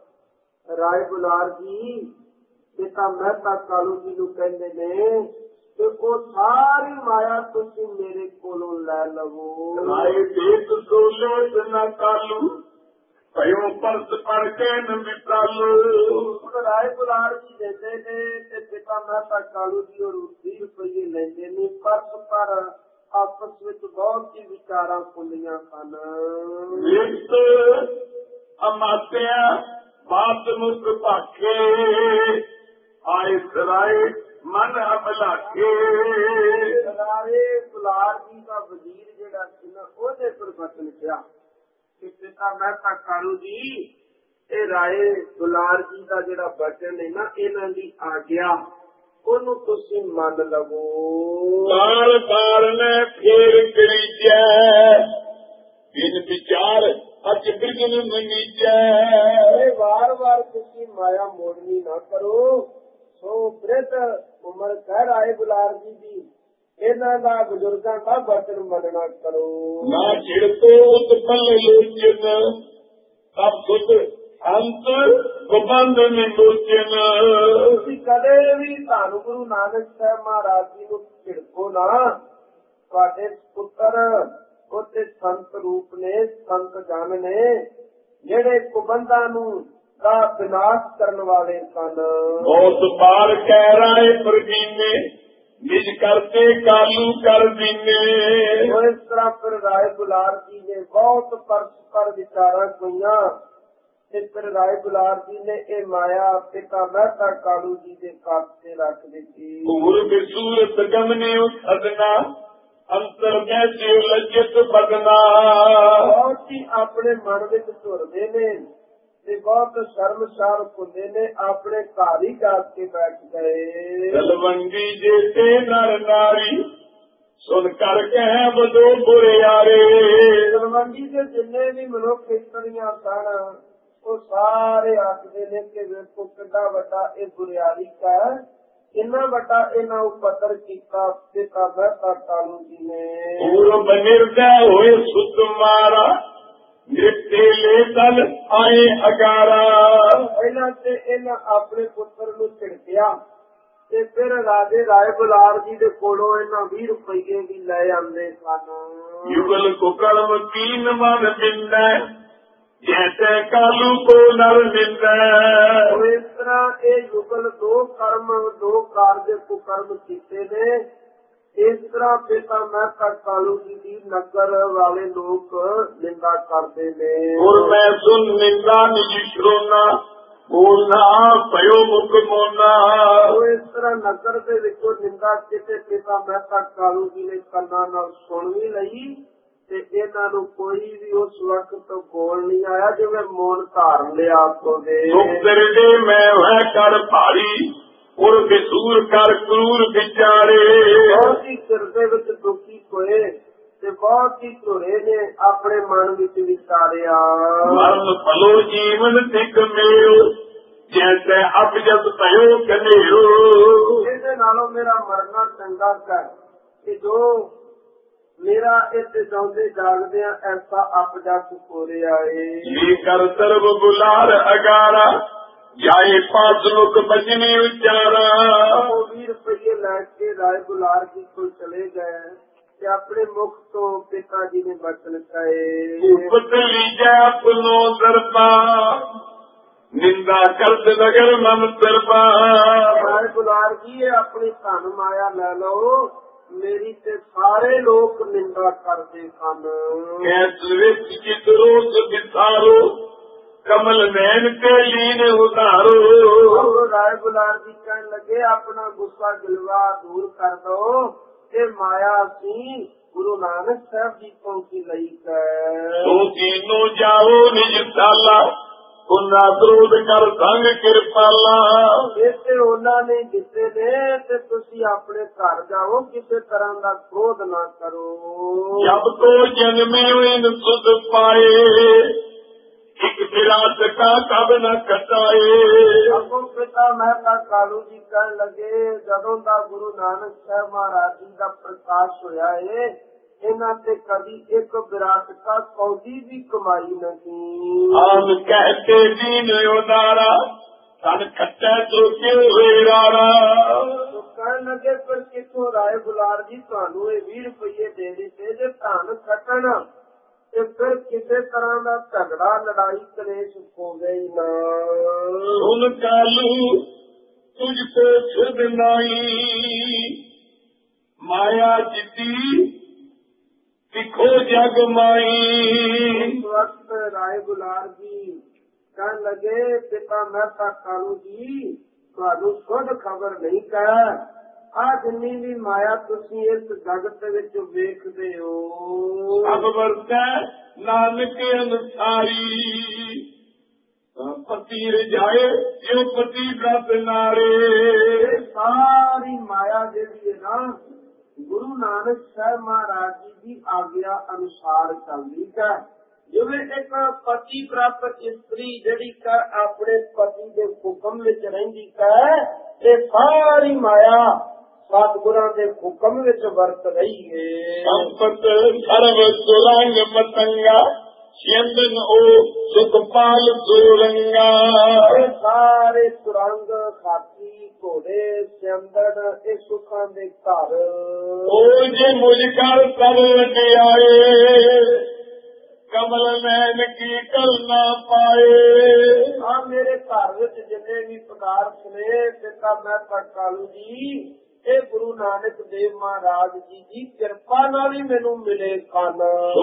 ਰਾਏ ਦੁਲਾਰ ਜੀ, ਇਹ ਤਾਂ ਮਹਿਤਾ ਕਾਲੂ ਜੀ ਨੂੰ ਕਹਿੰਦੇ ਨੇ ਤੇ ਉਹ ਸਾਰੀ ਮਾਇਆ ਤੁਸੀਂ ਮੇਰੇ ਕੋਲੋਂ ਲੈ ਲਵੋ। ਰਾਏ ਦੇਤ ਸੋਲੇ ਨਾ ਕਾਲੂ ਭਇਓ ਪਰਸ ਪੜ ਕੇ ਨ ਵਿਟਾਲੂ। ਰਾਏ ਗੁਲਾਰ ਜੀ ਦਿੰਦੇ ਨੇ ਤੇ ਪਿਤਾ ਮਹਿਤਾ ਕਾਲੂ ਜੀ ਉਹ 20 ਰੁਪਏ ਲੈਂਦੇ ਨੇ। ਪਰਸ ਪਰ ਆਪਸ ਵਿੱਚ ਬਹੁਤ ਹੀ ਵਿਚਾਰਾਂ ਖੁੱਲੀਆਂ ਸਨ। ਅਮਾਤਿਆ ਬਾਤ ਮੁਖ ਭਾਖੇ ਆਏ ਸਰਾਏ ਮਨ ਅਮਲਾਖੇ। ਰਾਏ ਗੁਲਾਰ ਜੀ ਦਾ ਵਜ਼ੀਰ ਜਿਹੜਾ ਸੀ ਨਾ ਉਹਦੇ ਪਰ ਬਚਨ ਪਿਆ ਕਿ ਪਿਤਾ ਮਹਿਤਾ ਕਾਲੂ ਜੀ ਇਹ ਰਾਏ ਗੁਲਾਰ ਜੀ ਦਾ ਜਿਹੜਾ ਬਚਨ ਹੈ ਨਾ ਇਹਨਾਂ ਦੀ ਆਗਿਆ ਉਹਨੂੰ ਤੁਸੀਂ ਮੰਨ ਲਵੋ। ਬਾਰ ਬਾਰ ਨੇ ਫੇਰ ਕਰੀਜੈ ਬਿਨ ਵਿਚਾਰ ਅੱਜ ਬਿਗਨ ਮੰਨੀਜੈ। ਵਾਰ ਵਾਰ ਤੁਸੀਂ ਮਾਇਆ ਮੋੜਨੀ ਨਾ ਕਰੋ। ਸੋ ਬ੍ਰਿਧ ਉਮਰ ਕਹਿ ਰਾਏ ਗੁਲਾਰ ਜੀ ਦੀ ਇਹਨਾਂ ਦਾ ਬਜ਼ੁਰਗਾਂ ਦਾ ਬਚਨ ਮੰਨਣਾ ਕਰੋ। ਨਾ ਛਿੜਕੋ ਉਤਪਲ ਲੋਚਨ ਸਭ ਸੁਧ ਅੰਤ ਗੋਬੰਦ ਨਿਮੋਚਨ। ਤੁਸੀਂ ਕਦੇ ਵੀ ਧੰਨ ਗੁਰੂ ਨਾਨਕ ਸਾਹਿਬ ਮਹਾਰਾਜ ਜੀ ਨੂੰ ਛਿੜਕੋ ਨਾ। ਤੁਹਾਡੇ ਪੁੱਤਰ ਉੱਥੇ ਸੰਤ ਰੂਪ ਨੇ, ਸੰਤ ਜਨ ਨੇ ਜਿਹੜੇ ਕੁਬੰਧਾਂ ਨੂੰ ਦਾ ਵਿਨਾਸ਼ ਕਰਨ ਵਾਲੇ ਸਨ। ਬਹੁਤ ਬਾਰ ਕਹਿ ਰਾਏ ਪ੍ਰਦੀਨੇ ਨਿਜ ਕਰਤੇ ਕਾਲੂ ਕਰ ਦੀਨੇ। ਇਸ ਤਰ੍ਹਾਂ ਫਿਰ ਰਾਏ ਗੁਲਾਰ ਜੀ ਨੇ ਬਹੁਤ ਪਰ ਵਿਚਾਰਾਂ ਕਈਆਂ ਤੇ ਫਿਰ ਰਾਏ ਗੁਲਾਰ ਜੀ ਨੇ ਇਹ ਮਾਇਆ ਪਿਤਾ ਮਹਿਤਾ ਕਾਲੂ ਜੀ ਦੇ ਕੱਪ ਤੇ ਰੱਖ ਦਿੱਤੀ। ਪੂਰ ਵਿਸੂਰਤ ਗਮਨੇ ਉਠਦਨਾ ਅੰਤਰ ਬੈਠੇ ਲੱਜਤ ਬਦਨਾ। ਬਹੁਤ ਹੀ ਆਪਣੇ ਮਨ ਵਿੱਚ ਧੁਰਦੇ ਨੇ ਤੇ ਬਹੁਤ ਸ਼ਰਮਸਾਰ ਹੁੰਦੇ ਨੇ। ਆਪਣੇ ਘਰ ਹੀ ਜਾ ਕੇ ਬੈਠ ਗਏ। ਦਲਵੰਗੀ ਜੇ ਤੇ ਨਰ ਨਾਰੀ ਸੁਣ ਕਰ ਕਹਿ ਬਦੋ ਬੁਰਿਆਰੇ। ਦਲਵੰਗੀ ਦੇ ਜਿੰਨੇ ਵੀ ਮਨੁੱਖ ਇਸਤਰੀਆਂ ਸਨ ਉਹ ਸਾਰੇ ਆਖਦੇ ਨੇ ਕਿ ਵੇਖੋ ਕਿੰਨਾ ਵੱਡਾ ਇਹ ਬੁਰਿਆਰੀ ਹੈ, ਇੰਨਾ ਵੱਡਾ ਇਹਨਾਂ ਉਪਦਰ ਕੀਤਾ ਪਿਤਾ ਮਹਿਤਾ ਕਾਲੂ ਜੀ ਨੇ। ਪੂਰਬ ਨਿਰਦੈ ਹੋਏ ਸੁਤ ਮਾਰਾ ਨਿਰਤੇ ਲੈ ਦਲ ਆਏ ਅਗਾਰਾ। ਪਹਿਲਾਂ ਤੇ ਇਹਨਾਂ ਆਪਣੇ ਪੁੱਤਰ ਨੂੰ ਝਿੜਕਿਆ ਤੇ ਫਿਰ ਰਾਜੇ ਰਾਏ ਗੁਲਾਰ ਜੀ ਦੇ ਕੋਲੋਂ ਇਹਨਾਂ 20 ਰੁਪਏ ਵੀ ਲੈ ਆਉਂਦੇ ਸਨ। ਯੁਗਲ ਕੋ ਕਰਮ ਤੀਨ ਮਨ ਬਿੰਦੈ ਜੈਸੇ ਕਾਲੂ ਕੋ ਨਰ ਬਿੰਦੈ। ਇਸ ਤਰ੍ਹਾਂ ਇਹ ਯੁਗਲ ਦੋ ਕਾਰਜ ਕੁਕਰਮ ਕੀਤੇ ਨੇ। ਇਸ ਤਰ੍ਹਾਂ ਪਿਤਾ ਮਹਿਤਾ ਕਾਲੂ ਜੀ ਦੀ ਨਗਰ ਵਾਲੇ ਲੋਕ ਨਿੰਦਾ ਕਰਦੇ ਨੇ। ਔਰ ਮੈਂ ਸੁਨ ਨਿੰਦਾ ਨਿਜ ਸ਼ਰੋਨਾ ਬੋਲਣਾ ਭਇਓ ਮੁਖ ਮੋਨਾ। ਇਸ ਤਰ੍ਹਾਂ ਨਗਰ ਦੇ ਵਿੱਚੋਂ ਨਿੰਦਾ ਕਿਤੇ ਪਿਤਾ ਮਹਿਤਾ ਕਾਲੂ ਜੀ ਨੇ ਕੰਨਾਂ ਨਾਲ ਸੁਣ ਵੀ ਲਈ ਤੇ ਇਹਨਾਂ ਨੂੰ ਕੋਈ ਵੀ ਉਸ ਵਕਤ ਬੋਲ ਨਹੀਂ ਆਇਆ ਜਿਵੇਂ ਮੌਨ ਧਾਰਨ ਲਿਆ ਹੋਵੇ। ਦੁਖਦੇ ਮੈਂ ਹੈ ਕਰ ਭਾਰੀ ਔਰ ਵਿਸੂਰ ਕਰ ਕਰੂਰ ਵਿਚਾਰੇ। ਬਹੁਤ ਹੀ ਸਿਰਦੇ ਵਿੱਚ ਦੁਖੀ ਹੋਏ ਤੇ ਬਹੁਤ ਹੀ ਧੁਰੇ ਨੇ ਆਪਣੇ ਮਨ ਵਿੱਚ ਵਿਚਾਰਿਆ। ਮਰਨ ਭਲੋ ਜੀਵਨ ਤਿਕ ਮੇਰੋ ਜੈਸੇ ਅਬਜਦ ਭਇਓ ਕਨੇਰੋ। ਇਹਦੇ ਨਾਲੋਂ ਮੇਰਾ ਮਰਨਾ ਚੰਗਾ ਹੈ ਕਿ ਜੋ ਮੇਰਾ ਇੱਥੇ ਜਾਉਂਦੇ ਜਾਗਦਿਆਂ ਐਸਾ ਅਪਜਦ ਹੋ ਰਿਹਾ ਏ। ਇਹ ਕਰ ਸਰਬ ਬੁਲਾਰ ਅਗਾਰਾ ਜਾਏ ਪਾਸ ਮੁਖ ਬਚਨੀ ਉਚਾਰਾ। ਉਹ 20 ਰੁਪਏ ਲੈ ਕੇ ਰਾਏ ਗੁਲਾਰ ਜੀ ਕੋਲ ਚਲੇ ਗਏ ਤੇ ਆਪਣੇ ਮੁਖ ਤੋਂ ਪਿਤਾ ਜੀ ਨੇ ਬਚਨ ਕਹੇ। ਉਪਤ ਲੀਜੈ ਆਪਨੋ ਦਰਬਾ ਨਿੰਦਾ ਕਰਦ ਨਗਰ ਮਨ ਦਰਬਾ। ਰਾਏ ਗੁਲਾਰ ਜੀ ਇਹ ਆਪਣੀ ਧਨ ਮਾਇਆ ਲੈ ਲਓ, ਮੇਰੀ ਤੇ ਸਾਰੇ ਲੋਕ ਨਿੰਦਾ ਕਰਦੇ ਸਨ। ਐਸ ਵਿੱਚ ਚਿਤ ਰੋਸ ਵਿਸਾਰੋ ਕਮਲ ਨੈਣ ਤੇ ਲੀਨ ਉਤਾਰੋ। ਰਾਏ ਗੁਲਾਰ ਜੀ ਕਹਿਣ ਲੱਗੇ ਆਪਣਾ ਗੁੱਸਾ ਗਿਲਵਾ ਦੂਰ ਕਰ ਦੋ। ਇਹ ਮਾਇਆ ਸੀ ਗੁਰੂ ਨਾਨਕ ਸਾਹਿਬ ਜੀ ਤੋਂ ਕੀ ਲਈ ਹੈ। ਸੋ ਤੀਨੋ ਜਾਓ ਨਿਜ ਸਾਲਾ ਉਹਨਾਂ ਵਿਰੋਧ ਕਰ ਸੰਗ ਕਿਰਪਾਲਾ। ਇਸੇ ਉਹਨਾਂ ਨੇ ਦਿੱਤੇ ਨੇ ਤੇ ਤੁਸੀਂ ਆਪਣੇ ਘਰ ਜਾਓ, ਕਿਸੇ ਤਰ੍ਹਾਂ ਦਾ ਕ੍ਰੋਧ ਨਾ ਕਰੋ। ਜਬ ਤੋਂ ਜਨਮੇ ਇਨ ਸੁਧ ਪਾਏ ਇੱਕ ਵਿਰਾਟ ਕਾ ਕਬ ਨ ਕਟਾਏ। ਅੱਗੋਂ ਪਿਤਾ ਮਹਿਤਾ ਕਾਲੂ ਜੀ ਕਹਿਣ ਲੱਗੇ ਜਦੋਂ ਦਾ ਗੁਰੂ ਨਾਨਕ ਸਾਹਿਬ ਮਹਾਰਾਜ ਜੀ ਦਾ ਪ੍ਰਕਾਸ਼ ਹੋਇਆ ਏ ਇਹਨਾਂ ਤੇ ਕਦੀ ਇੱਕ ਵਿਰਾਟ ਕਾ ਕੌਡੀ ਵੀ ਕਮਾਈ ਨਹੀਂ। ਆਮ ਕਹਤੇ ਦੀਨ ਉਦਾਰਾ ਤਨ ਖੱਟਾ ਚੋਕੇ ਹੋਏ ਰਾਰਾ। ਕਹਿਣ ਲੱਗੇ ਫਿਰ ਕਿੱਥੋਂ ਰਾਏ ਬੁਲਾਰ ਜੀ ਤੁਹਾਨੂੰ ਇਹ 20 ਰੁਪਏ ਦੇ ਦਿੱਤੇ ਜੇ ਧਨ ਖੱਟਣ ਤੇ ਫਿਰ ਕਿਸੇ ਤਰ੍ਹਾਂ ਦਾ ਝਗੜਾ ਲੜਾਈ ਕਲੇਸ਼ ਹੋਵੇ ਹੀ ਨਾ। ਸੁਣ ਕਾਲੂ ਤੁਝ ਤੇ ਛੁਦ ਨਹੀਂ ਮਾਇਆ ਜਿੱਤੀ ਦਿਖੋ ਜਗ ਮਾਈ। ਇਸ ਵਕਤ ਰਾਏ ਬੁਲਾਰ ਜੀ ਕਹਿਣ ਲੱਗੇ ਪਿਤਾ ਮਹਿਤਾ ਕਾਲੂ ਜੀ ਤੁਹਾਨੂੰ ਖੁਦ ਖਬਰ ਨਹੀਂ ਕਹਿ ਆ ਜਿੰਨੀ ਵੀ ਮਾਇਆ ਤੁਸੀਂ ਇਸ ਜਗਤ ਵਿੱਚ ਵੇਖਦੇ ਹੋ ਸਭ ਵਰਤੈ ਨਾਨਕ ਅਨਸਾਰੀ ਪਤੀ ਰਜਾਏ ਜੋ ਪਤੀ ਬ੍ਰਤ ਨਾਰੇ। ਸਾਰੀ ਮਾਇਆ ਜਿਹੜੀ ਹੈ ਨਾ ਗੁਰੂ ਨਾਨਕ ਸਾਹਿਬ ਮਹਾਰਾਜ ਜੀ ਦੀ ਆਗਿਆ ਅਨੁਸਾਰ ਚੱਲਦੀ ਹੈ। ਜਿਵੇਂ ਇੱਕ ਪਤੀ ਪ੍ਰਾਪਤ ਇਸਤਰੀ ਜਿਹੜੀ ਕਿ ਆਪਣੇ ਪਤੀ ਦੇ ਹੁਕਮ ਵਿੱਚ ਰਹਿੰਦੀ ਹੈ ਇਹ ਸਾਰੀ ਮਾਇਆ ਸਤਿਗੁਰਾਂ ਦੇ ਹੁਕਮ ਵਿੱਚ ਵਰਤ ਰਹੀ ਹੈ। ਸੰਪਤ ਸਰਵ ਸੁਰੰਗ ਮਤੰਗਾ ਚੰਦਨ ਉਹ ਸੁਖਪਾਲ ਸੋਰੰਗਾ। ਸਾਰੇ ਸੁਰੰਗ ਹਾਥੀ ਘੋੜੇ ਚੰਦਨ ਇਹ ਸੁੱਖਾਂ ਦੇ ਘਰ ਉਹ ਜੇ ਮੁਝ ਕਰ ਸਭ ਲਟਿਆਏ ਕਮਲ ਨੈਣ ਕੀ ਕਲ ਨਾ ਪਾਏ। ਆ ਮੇਰੇ ਘਰ ਵਿੱਚ ਜਿੰਨੇ ਵੀ ਪਦਾਰਥ ਨੇ ਪਿਤਾ ਮਹਿਤਾ ਕਾਲੂ ਜੀ ਇਹ ਗੁਰੂ ਨਾਨਕ ਦੇਵ ਮਹਾਰਾਜ ਜੀ ਦੀ ਕਿਰਪਾ ਨਾਲ ਹੀ ਮੈਨੂੰ ਮਿਲੇ ਹਨ।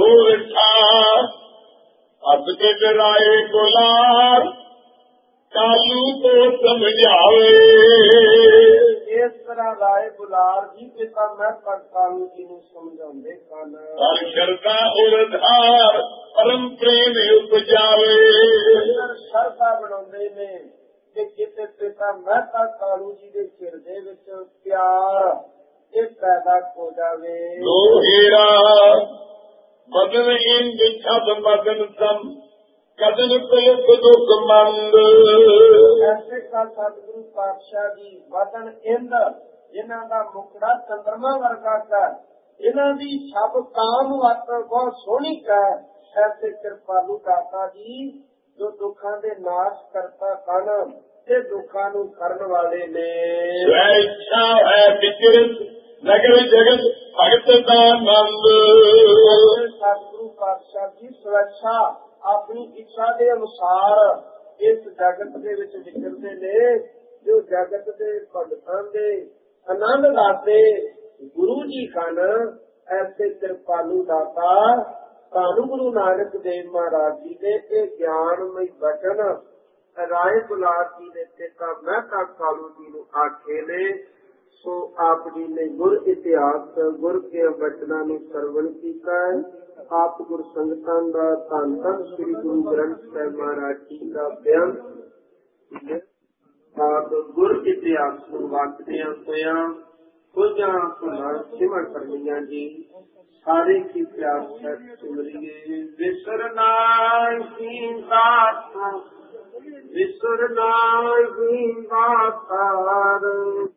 ਅਬ ਕੇ ਰਾਏ ਬੁਲਾਰ ਕਾਲੂ ਕੋ ਸਮਝਾਵੇ। ਇਸ ਤਰ੍ਹਾਂ ਰਾਏ ਬੁਲਾਰ ਜੀ ਪਿਤਾ ਮਹਿਤਾ ਕਾਲੂ ਜੀ ਨੂੰ ਸਮਝਾਉਂਦੇ ਹਨ। ਹਰ ਸ਼ਰਧਾ ਉਰਧਾਰ ਪਰਮ ਪ੍ਰੇਮ ਉਪਜਾਵੇ। ਸ਼ਰਧਾ ਬਣਾਉਂਦੇ ਨੇ ਕਿ ਕਿਤੇ ਪਿਤਾ ਮਹਿਤਾ ਕਾਲੂ ਜੀ ਦੇ ਹਿਰਦੇ ਵਿੱਚ ਪਿਆਰ ਇਹ ਪੈਦਾ ਹੋ ਜਾਵੇ। ਹੀਰਾ ਬਦਨ ਇੰਦ ਛਬ ਮਦਨ ਸਮ ਕਦਨ ਪੁਲਕ ਦੁਖ ਮੰਦ। ਐਸੇ ਕਾ ਸਤਿਗੁਰੂ ਪਾਤਸ਼ਾਹ ਜੀ ਬਦਨ ਇੰਦ ਜਿਨ੍ਹਾਂ ਦਾ ਮੁਖੜਾ ਚੰਦਰਮਾ ਵਰਗਾ ਹੈ ਇਹਨਾਂ ਦੀ ਛਬ ਕਾਮ ਵਾਤਰ ਬਹੁਤ ਸੋਹਣੀ ਹੈ। ਐਸੇ ਕਿਰਪਾਲੂ ਦਾਤਾ ਜੀ ਜੋ ਦੁੱਖਾਂ ਦੇ ਨਾਸ਼ ਕਰਤਾ ਹਨ ਤੇ ਦੁੱਖਾਂ ਨੂੰ ਕਰਨ ਵਾਲੇ ਨੇ। ਇੱਛਾ ਹੈ ਵਿਚਰਤ ਨਗਰ ਜਗਤ ਭਗਤ ਦਾ ਆਨੰਦ। ਸਤਿਗੁਰੂ ਪਾਤਸ਼ਾਹ ਜੀ ਸਵੈਛਾ ਆਪਣੀ ਇੱਛਾ ਦੇ ਅਨੁਸਾਰ ਇਸ ਜਗਤ ਦੇ ਵਿੱਚ ਵਿਚਰਦੇ ਨੇ ਜੋ ਜਗਤ ਦੇ ਭਗਤਾਂ ਦੇ ਆਨੰਦ ਦਾਤੇ ਗੁਰੂ ਜੀ ਹਨ। ਐਸੇ ਕਿਰਪਾਲੂ ਦਾਤਾ ਸਾਨੂੰ ਗੁਰੂ ਨਾਨਕ ਦੇਵ ਮਹਾਰਾਜ ਜੀ ਦੇ ਇਹ ਗਿਆਨਮਈ ਬਚਨ ਰਾਏ ਬੁਲਾਰ ਜੀ ਦੇ ਪਿਤਾ ਮਹਿਤਾ ਕਾਲੂ ਜੀ ਨੂੰ ਆਖੇ ਨੇ। ਸੋ ਆਪ ਜੀ ਨੇ ਗੁਰ ਇਤਿਹਾਸ ਗੁਰ ਕੇ ਬਚਨਾਂ ਨੂੰ ਸਰਵਣ ਕੀਤਾ। ਆਪ ਗੁਰ ਸੰਗਤਾਂ ਦਾ ਧੰਨ ਧੰਨ ਸ੍ਰੀ ਗੁਰੂ ਗ੍ਰੰਥ ਸਾਹਿਬ ਮਹਾਰਾਜ ਜੀ ਦਾ ਬਿਆਨ ਆਪ ਗੁਰ ਇਤਿਹਾਸ ਨੂੰ ਵਾਚਦਿਆਂ ਹੋਇਆਂ ਕੁਝਾਂ ਭੁੱਲਾਂ ਸਿਮਰ ਕਰਨੀਆਂ ਜੀ। ਸਾਰੇ ਕੀ ਪਿਆਰ ਸਹਿਤ ਸਿਮਰਿਏ। ਵਿਸਰਨਾ ਹੀ ਦਾਤਾ ਵਿਸਰਨਾ ਹੀ ਦਾਤਾਰ